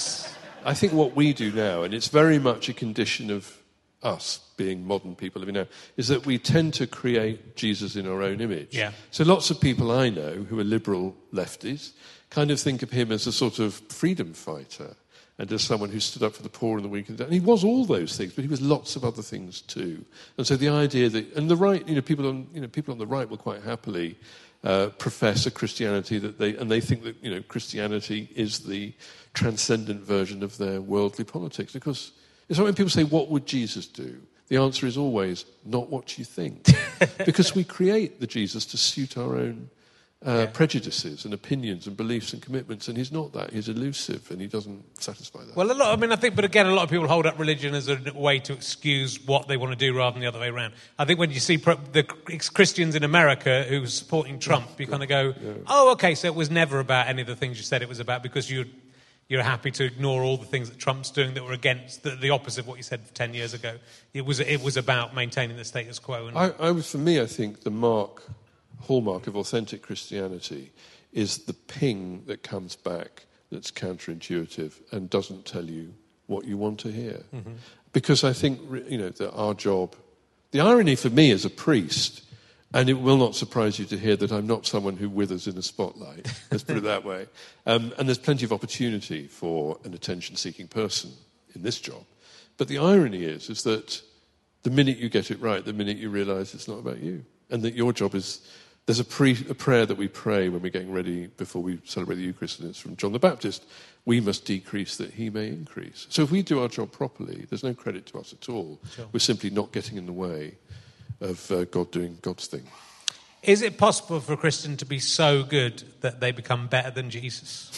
Speaker 6: think what we do now, and it's very much a condition of us being modern people living now, is that we tend to create Jesus in our own image.
Speaker 5: Yeah.
Speaker 6: So lots of people I know who are liberal lefties kind of think of him as a sort of freedom fighter and as someone who stood up for the poor and the weak. And he was all those things, but he was lots of other things too. And so the idea that... And the right, people on the right will quite happily profess a Christianity that they think that, Christianity is the transcendent version of their worldly politics. Because it's like when people say, what would Jesus do? The answer is always, not what you think. Because we create the Jesus to suit our own prejudices and opinions and beliefs and commitments, and he's not that. He's elusive, and he doesn't satisfy that.
Speaker 5: Well, a lot of people hold up religion as a way to excuse what they want to do rather than the other way around. I think when you see the Christians in America who are supporting Trump, you kind of go, oh, okay, so it was never about any of the things you said it was about, because you're happy to ignore all the things that Trump's doing that were against the opposite of what you said 10 years ago. It was about maintaining the status quo. And
Speaker 6: for me, I think the hallmark of authentic Christianity is the ping that comes back that's counterintuitive and doesn't tell you what you want to hear. Mm-hmm. Because I think, that our job... The irony for me as a priest... And it will not surprise you to hear that I'm not someone who withers in a spotlight, let's put it that way. And there's plenty of opportunity for an attention-seeking person in this job. But the irony is that the minute you get it right, the minute you realise it's not about you, and that your job is... There's a prayer that we pray when we're getting ready before we celebrate the Eucharist, and it's from John the Baptist. We must decrease that he may increase. So if we do our job properly, there's no credit to us at all. Sure. We're simply not getting in the way of God doing God's thing.
Speaker 5: Is it possible for a Christian to be so good that they become better than Jesus?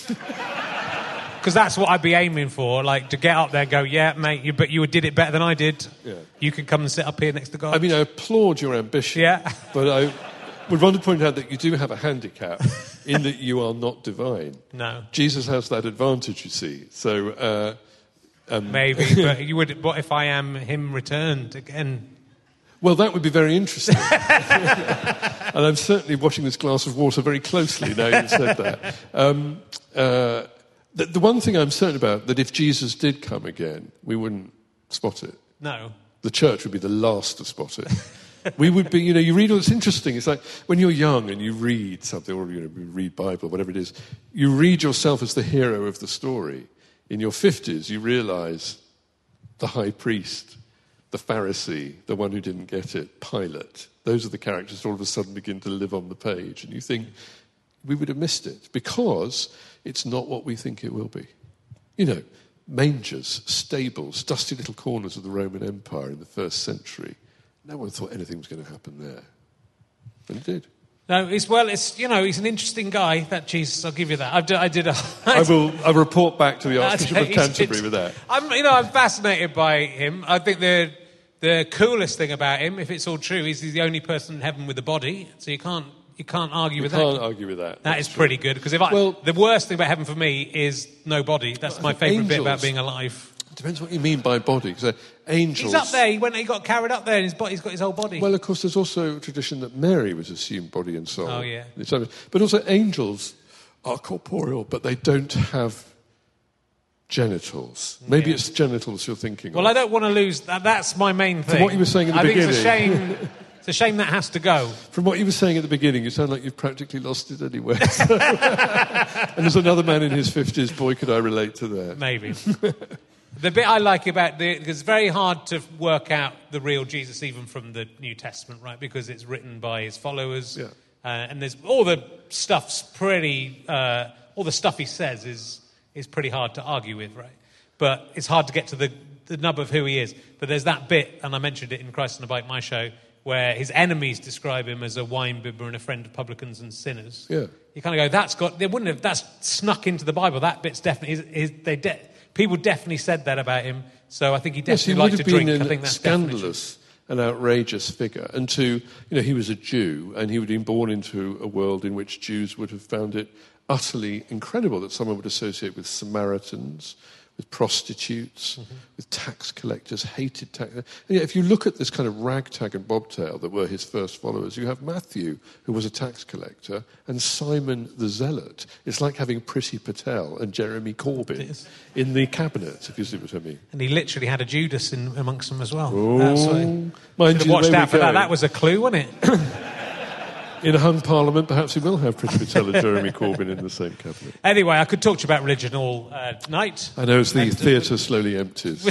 Speaker 5: Because that's what I'd be aiming for, like to get up there and go, yeah, mate, but you did it better than I did. Yeah. You can come and sit up here next to God.
Speaker 6: I mean, I applaud your ambition.
Speaker 5: Yeah.
Speaker 6: But I would want to point out that you do have a handicap in that you are not divine.
Speaker 5: No.
Speaker 6: Jesus has that advantage, you see. So...
Speaker 5: maybe, but you would. What if I am him returned again?
Speaker 6: Well, that would be very interesting. And I'm certainly watching this glass of water very closely now you've said that. The one thing I'm certain about, that if Jesus did come again, we wouldn't spot it.
Speaker 5: No.
Speaker 6: The church would be the last to spot it. We would be, you read all this interesting. It's like when you're young and you read something, or you read Bible, or whatever it is, you read yourself as the hero of the story. In your 50s, you realise the high priest, the Pharisee, the one who didn't get it, Pilate. Those are the characters that all of a sudden begin to live on the page. And you think, we would have missed it because it's not what we think it will be. Mangers, stables, dusty little corners of the Roman Empire in the 1st century. No one thought anything was going to happen there. And it did.
Speaker 5: No, he's an interesting guy, that Jesus, I'll give you that.
Speaker 6: I'll report back to the Archbishop of Canterbury with that.
Speaker 5: I'm fascinated by him. I think the coolest thing about him, if it's all true, is he's the only person in heaven with a body, so you can't argue with that.
Speaker 6: You can't argue with that.
Speaker 5: That is pretty good, because the worst thing about heaven for me is no body. That's my favourite bit about being alive.
Speaker 6: It depends what you mean by body, because angels...
Speaker 5: He's up there, he got carried up there, and he's got his whole body.
Speaker 6: Well, of course, there's also a tradition that Mary was assumed body and soul.
Speaker 5: Oh, yeah.
Speaker 6: But also angels are corporeal, but they don't have genitals. Maybe it's genitals you're thinking of.
Speaker 5: Well, I don't want to lose... That's my main thing.
Speaker 6: From what you were saying at the beginning.
Speaker 5: I think it's a shame It's a shame that has to go.
Speaker 6: From what you were saying at the beginning, you sound like you've practically lost it anyway. And there's another man in his 50s, boy, could I relate to that.
Speaker 5: Maybe. The bit I like about because it's very hard to work out the real Jesus even from the New Testament, right? Because it's written by his followers.
Speaker 6: Yeah.
Speaker 5: And there's all the stuff's pretty... all the stuff he says is pretty hard to argue with, right? But it's hard to get to the nub of who he is. But there's that bit, and I mentioned it in Christ on a Bike, my show, where his enemies describe him as a wine-bibber and a friend of publicans and sinners.
Speaker 6: Yeah.
Speaker 5: You kind of go, that's snuck into the Bible. That bit's definitely... People definitely said that about him, so I think he definitely liked to drink. I think that's
Speaker 6: scandalous and outrageous figure. And he was a Jew, and he would have been born into a world in which Jews would have found it utterly incredible that someone would associate with Samaritans, with prostitutes, with tax collectors, hated tax. And yet, if you look at this kind of ragtag and bobtail that were his first followers, you have Matthew, who was a tax collector, and Simon the Zealot. It's like having Priti Patel and Jeremy Corbyn in the cabinet, if you see what I mean.
Speaker 5: And he literally had a Judas amongst them as well.
Speaker 6: Oh,
Speaker 5: that's
Speaker 6: mind you,
Speaker 5: watched out for that. That was a clue, wasn't it?
Speaker 6: In a hung parliament, perhaps he will have Priti Patel and Jeremy Corbyn in the same cabinet.
Speaker 5: Anyway, I could talk to you about religion all night.
Speaker 6: I know, as the theatre slowly empties.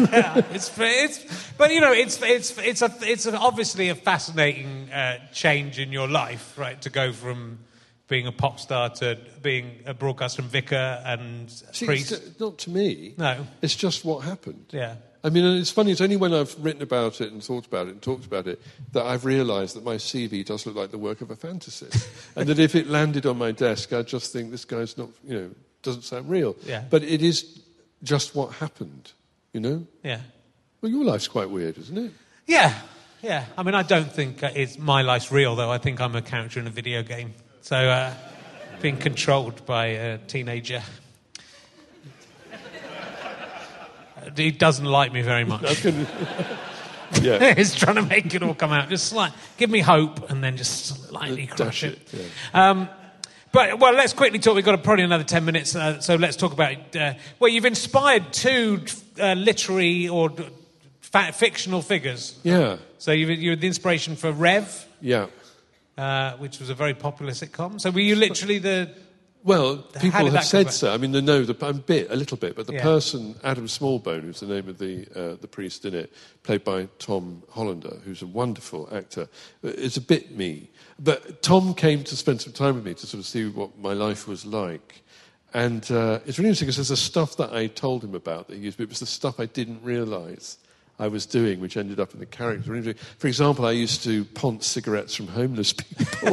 Speaker 5: But you know, it's obviously a fascinating change in your life, right? To go from being a pop star to being a broadcaster and vicar and priest.
Speaker 6: It's not to me.
Speaker 5: No,
Speaker 6: it's just what happened.
Speaker 5: Yeah.
Speaker 6: I mean, it's funny, it's only when I've written about it and thought about it and talked about it that I've realised that my CV does look like the work of a fantasist. And that if it landed on my desk, I'd just think, this guy's not, doesn't sound real.
Speaker 5: Yeah.
Speaker 6: But it is just what happened,
Speaker 5: Yeah.
Speaker 6: Well, your life's quite weird, isn't it?
Speaker 5: Yeah. I mean, I don't think my life's real, though. I think I'm a character in a video game. So, being controlled by a teenager... He doesn't like me very much.
Speaker 6: Yeah.
Speaker 5: He's trying to make it all come out. Just give me hope and then just slightly crush it.
Speaker 6: Yeah.
Speaker 5: But let's quickly talk. We've got probably another 10 minutes, so let's talk about... you've inspired two literary or fictional figures.
Speaker 6: Yeah.
Speaker 5: So you're the inspiration for Rev.
Speaker 6: Yeah.
Speaker 5: Which was a very popular sitcom. So were you literally the...
Speaker 6: Well, people have said so. I mean, I'm a little bit, but the person, Adam Smallbone, who's the name of the priest in it, played by Tom Hollander, who's a wonderful actor, is a bit me. But Tom came to spend some time with me to sort of see what my life was like. And it's really interesting because there's the stuff that I told him about that he used, but it was the stuff I didn't realise I was doing, which ended up in the character. For example, I used to pawn cigarettes from homeless people.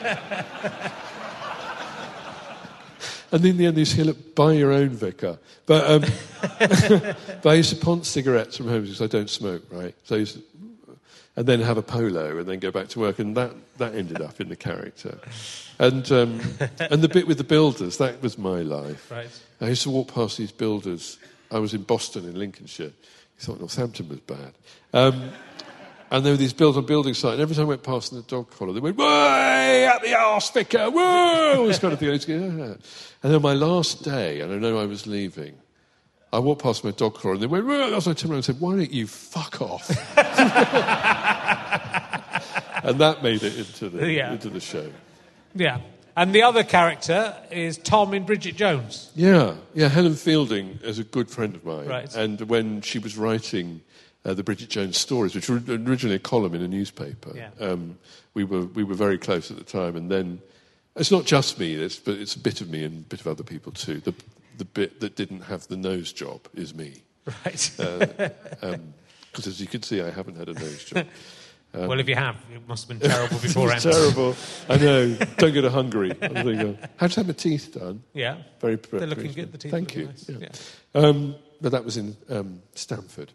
Speaker 6: And in the end, they said, look, buy your own, vicar. But I used to pawn cigarettes from home because I don't smoke, right? So and then have a polo and then go back to work. And that ended up in the character. And the bit with the builders, that was my life.
Speaker 5: Right.
Speaker 6: I used to walk past these builders. I was in Boston in Lincolnshire. I thought Northampton was bad. And there were these building sites, and every time I went past in the dog collar, they went, way up the arse, vicar, whoa, this kind of thing. I used to go, and then my last day, and I know I was leaving, I walked past my dog collar, and they went, whoa, that's when I turned around and said, why don't you fuck off? And that made it into the show.
Speaker 5: Yeah. And the other character is Tom in Bridget Jones.
Speaker 6: Yeah, Helen Fielding is a good friend of mine.
Speaker 5: Right.
Speaker 6: And when she was writing... the Bridget Jones stories, which were originally a column in a newspaper.
Speaker 5: Yeah.
Speaker 6: We were very close at the time, and then it's not just me, but it's a bit of me and a bit of other people too. The bit that didn't have the nose job is me,
Speaker 5: right?
Speaker 6: Because as you can see, I haven't had a nose job.
Speaker 5: Well, if you have, it must have been terrible beforehand.
Speaker 6: Terrible, I know. Don't go to Hungary. I'm thinking, how'd you have my teeth done?
Speaker 5: Yeah,
Speaker 6: they're
Speaker 5: looking good. The teeth.
Speaker 6: Thank you.
Speaker 5: Nice.
Speaker 6: Yeah. But that was in Stamford.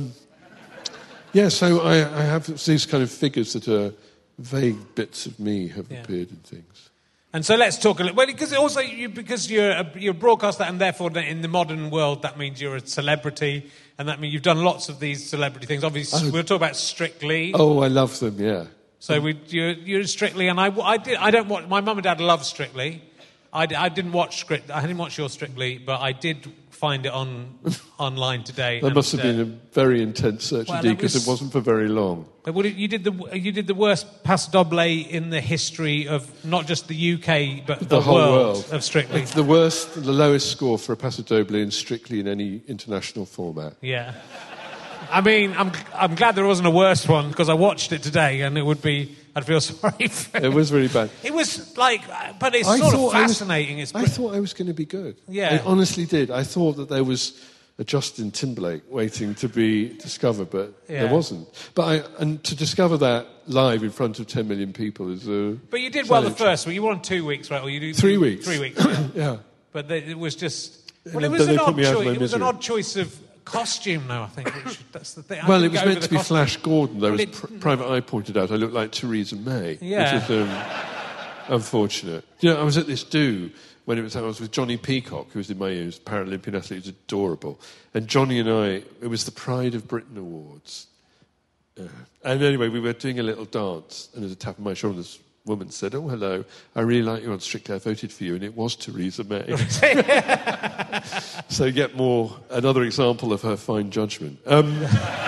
Speaker 6: So I have these kind of figures that are vague bits of me have appeared in things. And
Speaker 5: so let's talk a little... Well, because also because you're a broadcaster, and therefore in the modern world that means you're a celebrity, and that means you've done lots of these celebrity things. Obviously, we'll talk about Strictly.
Speaker 6: Oh, I love them, yeah.
Speaker 5: So you're Strictly, and I don't watch... My mum and dad love Strictly. I didn't watch your Strictly, but I did find it online today.
Speaker 6: That must have been a very intense search indeed, because it wasn't for very long.
Speaker 5: You did the worst Paso Doble in the history of not just the UK but the
Speaker 6: whole world
Speaker 5: of Strictly.
Speaker 6: It's the lowest score for a Paso Doble in Strictly in any international format.
Speaker 5: Yeah. I mean, I'm glad there wasn't a worse one, because I watched it today and I'd feel sorry for it.
Speaker 6: It was really bad.
Speaker 5: It was like, but it's sort of fascinating.
Speaker 6: I thought I was going to be good.
Speaker 5: Yeah.
Speaker 6: I honestly did. I thought that there was a Justin Timberlake waiting to be discovered, but there wasn't. And to discover that live in front of 10 million people is a
Speaker 5: But you did well the first week. You won 2 weeks, right? Or you do
Speaker 6: 3 weeks.
Speaker 5: 3 weeks.
Speaker 6: Yeah.
Speaker 5: But it was just...
Speaker 6: Well, it was an odd choice.
Speaker 5: It was an odd choice of costume, though, I think. That's the thing.
Speaker 6: Well, it was meant to be Flash Gordon, though, as Private Eye pointed out. I looked like Theresa May, which is unfortunate. You know, I was at this do when I was with Johnny Peacock, who was in my years, Paralympian athlete, he was adorable. And Johnny and I, it was the Pride of Britain Awards. And anyway, we were doing a little dance, and there's a tap on my shoulder, and this woman said, "Oh, hello, I really like you on Strictly, I voted for you," and it was Theresa May. So you get another example of her fine judgment. Can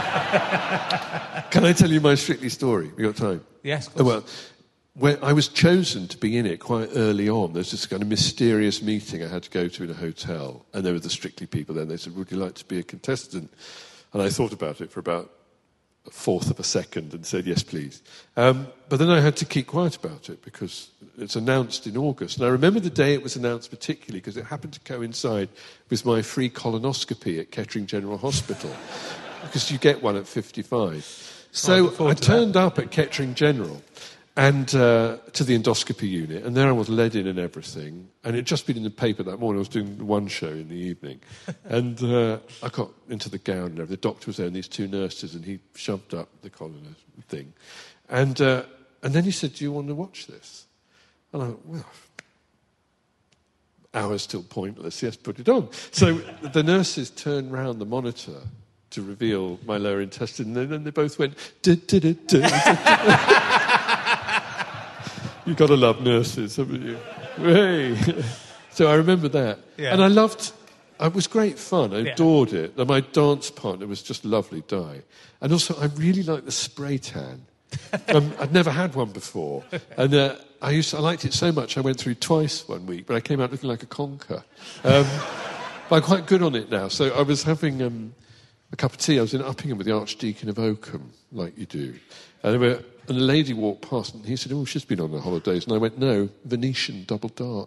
Speaker 6: I tell you my Strictly story? We got time?
Speaker 5: Yes, of course.
Speaker 6: Well, I was chosen to be in it quite early on. There's this kind of mysterious meeting I had to go to in a hotel, and there were the Strictly people there, and they said, "Would you like to be a contestant?" And I thought about it for about a fourth of a second and said, "Yes, please." But then I had to keep quiet about it because it's announced in August. And I remember the day it was announced particularly because it happened to coincide with my free colonoscopy at Kettering General Hospital, because you get one at 55. So I turned up at Kettering General and to the endoscopy unit, and there I was led in and everything. And it had just been in the paper that morning. I was doing one show in the evening. And I got into the gown and everything. The doctor was there and these two nurses, and he shoved up the colonoscopy thing. And then he said, "Do you want to watch this?" And I went, "Well, hour's still pointless. Yes, put it on." So the nurses turned round the monitor to reveal my lower intestine, and then they both went, You've got to love nurses, haven't you? Hey. So I remember that. Yeah. And I it was great fun. I adored it. And my dance partner was just lovely, Di. And also, I really liked the spray tan. I'd never had one before. And I liked it so much, I went through twice one week, but I came out looking like a conker. But I'm quite good on it now. So I was having a cup of tea. I was in Uppingham with the Archdeacon of Oakham, like you do. And a lady walked past and he said, "Oh, she's been on her holidays." And I went, "No, Venetian double dark."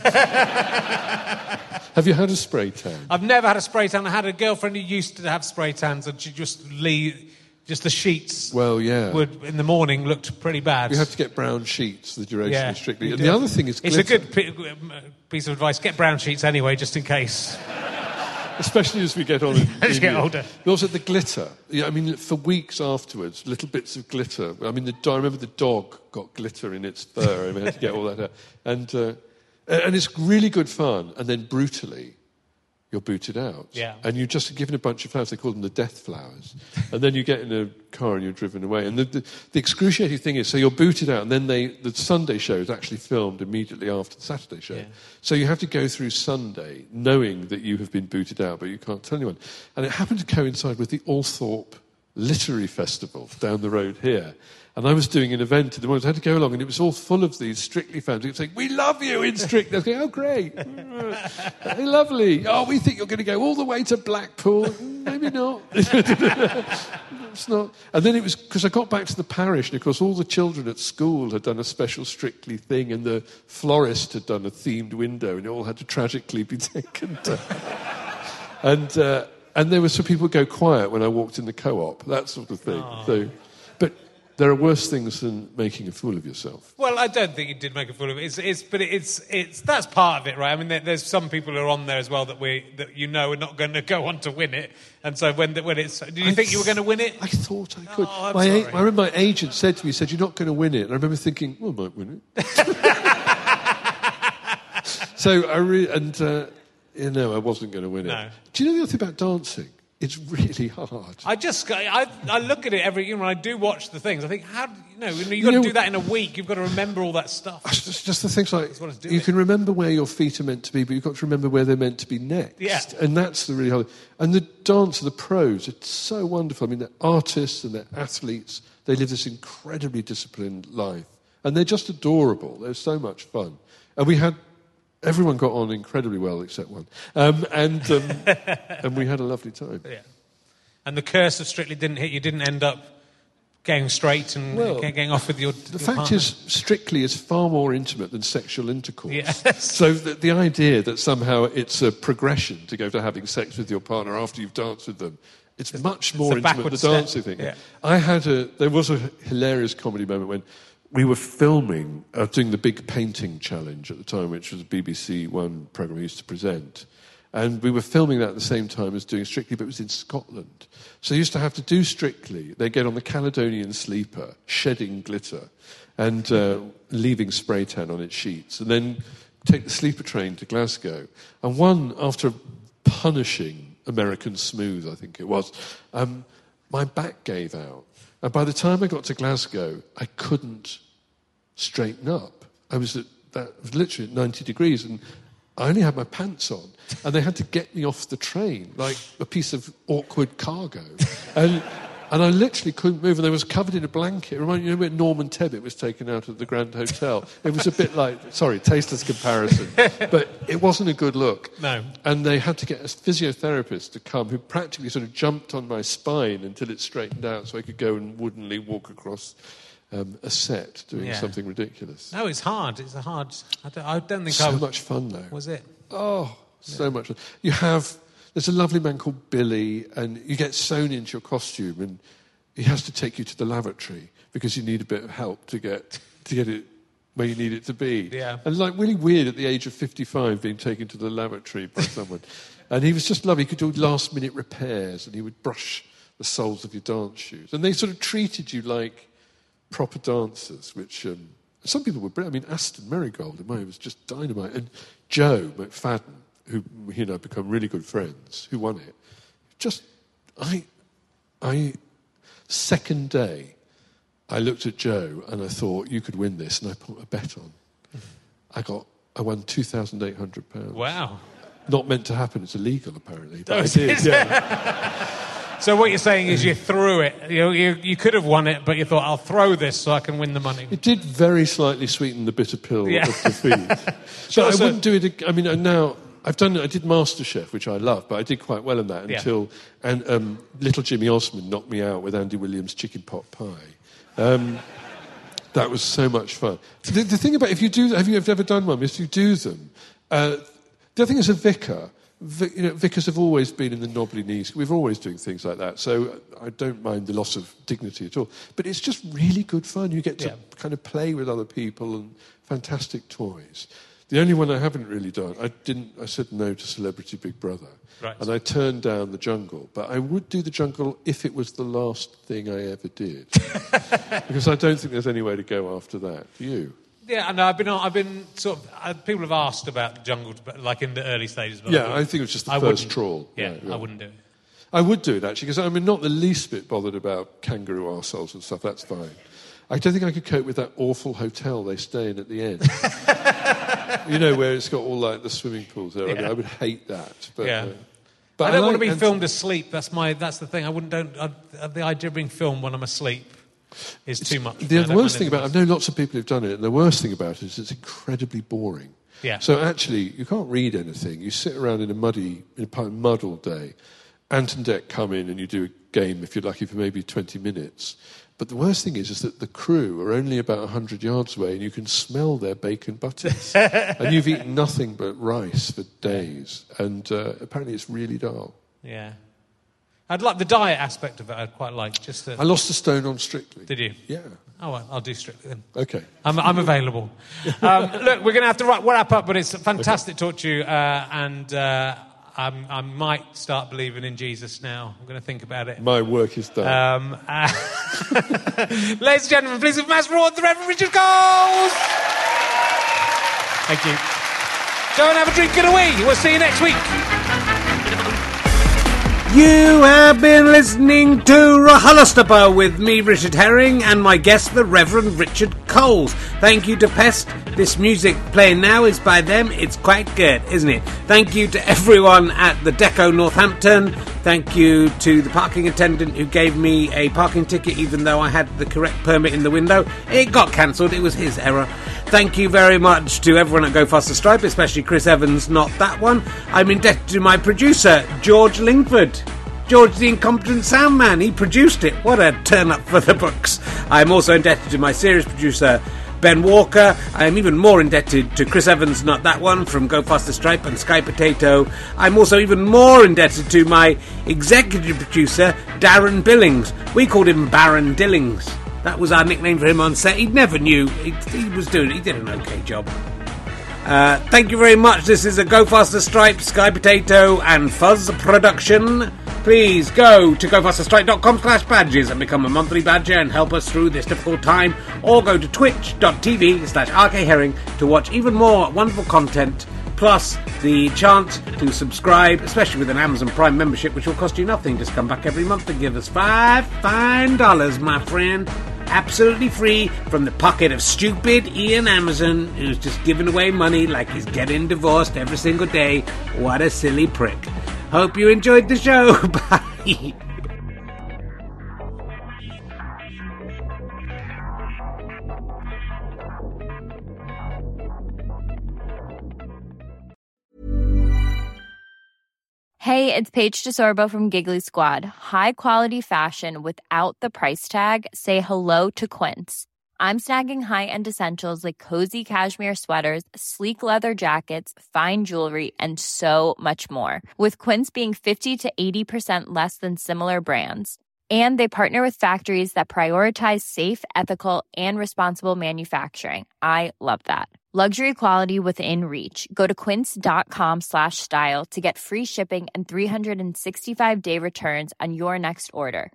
Speaker 6: Have you had a spray tan?
Speaker 5: I've never had a spray tan. I had a girlfriend who used to have spray tans, and she just the sheets.
Speaker 6: Well, yeah.
Speaker 5: Would in the morning looked pretty bad.
Speaker 6: You have to get brown sheets for the duration of Strictly. And the other thing is glitter.
Speaker 5: It's a good piece of advice. Get brown sheets anyway, just in case.
Speaker 6: Especially as we get on.
Speaker 5: As you get older.
Speaker 6: But also the glitter. Yeah, I mean, for weeks afterwards, little bits of glitter. I mean, I remember the dog got glitter in its fur. I had to get all that out. And it's really good fun. And then brutally, you're booted out.
Speaker 5: Yeah.
Speaker 6: And you're just given a bunch of flowers. They call them the death flowers. And then you get in a car and you're driven away. And the excruciating thing is, so you're booted out, and then the Sunday show is actually filmed immediately after the Saturday show. Yeah. So you have to go through Sunday knowing that you have been booted out, but you can't tell anyone. And it happened to coincide with the Althorpe Literary Festival down the road here. And I was doing an event in the morning, so I had to go along, and it was all full of these Strictly fans who were saying, "We love you in Strictly." I was going, "Oh, great. Lovely. Oh, we think you're going to go all the way to Blackpool." Maybe not. It's not. And then it was, because I got back to the parish, and of course all the children at school had done a special Strictly thing, and the florist had done a themed window, and it all had to tragically be taken down. And there were some people go quiet when I walked in the co-op, that sort of thing. So, but there are worse things than making a fool of yourself.
Speaker 5: Well, I don't think you did make a fool of it. But it's that's part of it, right? I mean, there's some people who are on there as well that are not going to go on to win it. And so when it's, did you think you were going to win it?
Speaker 6: I thought I could.
Speaker 5: I
Speaker 6: remember my agent said to me, "You're not going to win it." And I remember thinking, "Well, I might win it." So I wasn't going to win it.
Speaker 5: No.
Speaker 6: Do you know the other thing about dancing? It's really hard.
Speaker 5: I look at it when I do watch the things. I think, you've got to do that in a week. You've got to remember all that stuff.
Speaker 6: It's just the things like you can remember where your feet are meant to be, but you've got to remember where they're meant to be next.
Speaker 5: Yeah.
Speaker 6: And that's the really hard. And the dance of the pros, it's so wonderful. I mean, they're artists and they're athletes. They live this incredibly disciplined life, and they're just adorable. They're so much fun. And everyone got on incredibly well except one. And we had a lovely time.
Speaker 5: Yeah. And the curse of Strictly didn't hit you, didn't end up getting straight and getting off with your
Speaker 6: The fact
Speaker 5: partner.
Speaker 6: is, Strictly is far more intimate than sexual intercourse.
Speaker 5: Yes.
Speaker 6: So the idea that somehow it's a progression to go to having sex with your partner after you've danced with them, it's much more intimate than the dancing thing.
Speaker 5: Yeah.
Speaker 6: There was a hilarious comedy moment when we were filming, doing the Big Painting Challenge at the time, which was a BBC One programme I used to present. And we were filming that at the same time as doing Strictly, but it was in Scotland. So you used to have to do Strictly. They get on the Caledonian Sleeper, shedding glitter, and leaving spray tan on its sheets, and then take the sleeper train to Glasgow. And after a punishing American Smooth, I think it was, my back gave out. And by the time I got to Glasgow, I couldn't straighten up. I was literally at 90 degrees, and I only had my pants on. And they had to get me off the train like a piece of awkward cargo. And I literally couldn't move, and I was covered in a blanket. Remind you, when Norman Tebbit was taken out of the Grand Hotel? It was a bit like, sorry, tasteless comparison, but it wasn't a good look.
Speaker 5: No.
Speaker 6: And they had to get a physiotherapist to come who practically sort of jumped on my spine until it straightened out so I could go and woodenly walk across a set doing something ridiculous.
Speaker 5: No, it's hard. It's a hard... I don't think
Speaker 6: so much fun, though.
Speaker 5: Was it?
Speaker 6: Oh, so much fun. There's a lovely man called Billy, and you get sewn into your costume, and he has to take you to the lavatory because you need a bit of help to get it where you need it to be.
Speaker 5: Yeah.
Speaker 6: And really weird at the age of 55 being taken to the lavatory by someone. And he was just lovely. He could do last-minute repairs, and he would brush the soles of your dance shoes. And they sort of treated you like proper dancers, which some people were brilliant. I mean, Aston Marigold in my was just dynamite. And Joe McFadden, who he and I become really good friends, who won it. Just, second day, I looked at Joe and I thought, you could win this, and I put a bet on. I won £2,800.
Speaker 5: Wow.
Speaker 6: Not meant to happen, it's illegal apparently, but I did, yeah.
Speaker 5: So what you're saying is you threw it. You could have won it, but you thought, I'll throw this so I can win the money.
Speaker 6: It did very slightly sweeten the bitter pill of defeat. So I wouldn't do it. I mean, now I did MasterChef, which I love, but I did quite well in that until little Jimmy Osmond knocked me out with Andy Williams' chicken pot pie. That was so much fun. The thing about have you ever done one? If you do them, the other thing is a vicar. Vicars have always been in the knobbly knees. We're always doing things like that, so I don't mind the loss of dignity at all. But it's just really good fun. You get to kind of play with other people and fantastic toys. The only one I haven't really done, I said no to Celebrity Big Brother.
Speaker 5: Right.
Speaker 6: And I turned down the jungle. But I would do the jungle if it was the last thing I ever did. Because I don't think there's any way to go after that. Do you?
Speaker 5: Yeah, no, I've been sort of... people have asked about the jungle, like in the early stages. But
Speaker 6: I think it was just the first trawl.
Speaker 5: Yeah, I wouldn't do it.
Speaker 6: I would do it, actually, because I'm not the least bit bothered about kangaroo arseholes and stuff. That's fine. I don't think I could cope with that awful hotel they stay in at the end. Where it's got all like the swimming pools there. I would hate that. But, but
Speaker 5: I don't want to be filmed asleep. That's the thing. The idea of being filmed when I'm asleep is too much.
Speaker 6: The worst thing I know lots of people who've done it, and the worst thing about it is it's incredibly boring.
Speaker 5: Yeah.
Speaker 6: So actually, you can't read anything. You sit around in a pile of mud all day. Ant and Dec come in and you do a game, if you're lucky, for maybe 20 minutes. But the worst thing is that the crew are only about 100 yards away and you can smell their bacon butters. And you've eaten nothing but rice for days. And apparently it's really dull.
Speaker 5: Yeah. I'd like the diet aspect of it. I'd quite like
Speaker 6: I lost a stone on Strictly.
Speaker 5: Did you?
Speaker 6: Yeah.
Speaker 5: Oh, well, I'll do Strictly then.
Speaker 6: Okay.
Speaker 5: I'm available. Look, we're going to have to wrap up, but it's fantastic to talk to you. I might start believing in Jesus now. I'm going to think about it.
Speaker 6: My work is done.
Speaker 5: Ladies and gentlemen, please give mass roar to the Reverend Richard Coles. Thank you. Go and have a drink and a wee. We'll see you next week.
Speaker 1: You have been listening to RHLSTP with me, Richard Herring, and my guest, the Reverend Richard Coles. Thank you to Pest. This music playing now is by them. It's quite good, isn't it? Thank you to everyone at the Deco Northampton. Thank you to the parking attendant who gave me a parking ticket even though I had the correct permit in the window. It got cancelled. It was his error. Thank you very much to everyone at Go Faster Stripe, especially Chris Evans, not that one. I'm indebted to my producer, George Lingford. George the Incompetent Sound Man. He produced it. What a turn-up for the books. I'm also indebted to my series producer, Ben Walker. I am even more indebted to Chris Evans, not that one, from Go Faster Stripe and Sky Potato. I'm also even more indebted to my executive producer, Darren Billings. We called him Baron Dillings. That was our nickname for him on set. He never knew. He did an okay job. Thank you very much. This is a Go Faster Stripe, Sky Potato and Fuzz production. Please go to gofasterstripe.com/badges and become a monthly badger and help us through this difficult time, or go to twitch.tv/rkherring to watch even more wonderful content, plus the chance to subscribe, especially with an Amazon Prime membership, which will cost you nothing. Just come back every month and give us $5 fine, my friend. Absolutely free from the pocket of stupid Ian Amazon, who's just giving away money like he's getting divorced every single day. What a silly prick. Hope you enjoyed the show. Bye.
Speaker 10: Hey, it's Paige DeSorbo from Giggly Squad. High quality fashion without the price tag. Say hello to Quince. I'm snagging high-end essentials like cozy cashmere sweaters, sleek leather jackets, fine jewelry, and so much more. With Quince being 50 to 80% less than similar brands. And they partner with factories that prioritize safe, ethical, and responsible manufacturing. I love that. Luxury quality within reach. Go to quince.com/style to get free shipping and 365-day returns on your next order.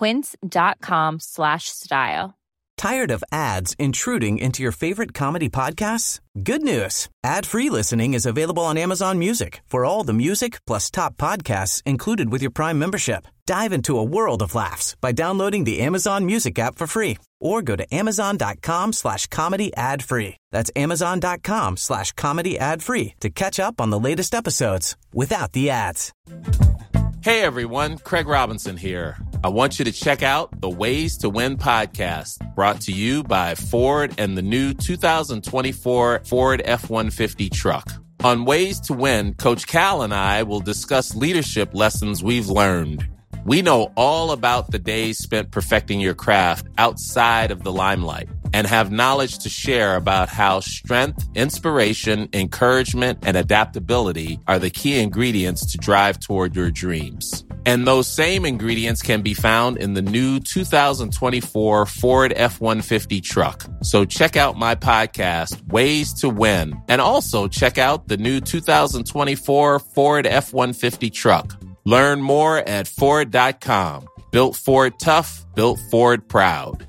Speaker 10: Quince.com/style.
Speaker 11: Tired of ads intruding into your favorite comedy podcasts? Good news. Ad-free listening is available on Amazon Music for all the music plus top podcasts included with your Prime membership. Dive into a world of laughs by downloading the Amazon Music app for free or go to amazon.com/comedy ad-free. That's amazon.com/comedy ad-free to catch up on the latest episodes without the ads.
Speaker 12: Hey everyone, Craig Robinson here. I want you to check out the Ways to Win podcast, brought to you by Ford and the new 2024 Ford F-150 truck. On Ways to Win, Coach Cal and I will discuss leadership lessons we've learned. We know all about the days spent perfecting your craft outside of the limelight and have knowledge to share about how strength, inspiration, encouragement, and adaptability are the key ingredients to drive toward your dreams. And those same ingredients can be found in the new 2024 Ford F-150 truck. So check out my podcast, Ways to Win, and also check out the new 2024 Ford F-150 truck. Learn more at Ford.com. Built Ford tough, built Ford proud.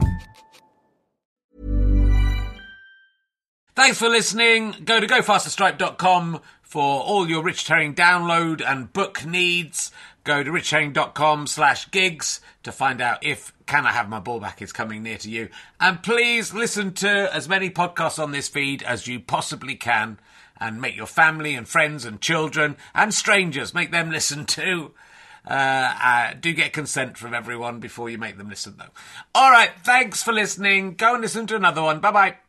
Speaker 1: Thanks for listening. Go to gofasterstripe.com for all your Richard Herring download and book needs. Go to richardherring.com/gigs to find out if Can I Have My Ball Back is coming near to you. And please listen to as many podcasts on this feed as you possibly can. And make your family and friends and children and strangers, make them listen too. Do get consent from everyone before you make them listen, though. All right, thanks for listening. Go and listen to another one. Bye-bye.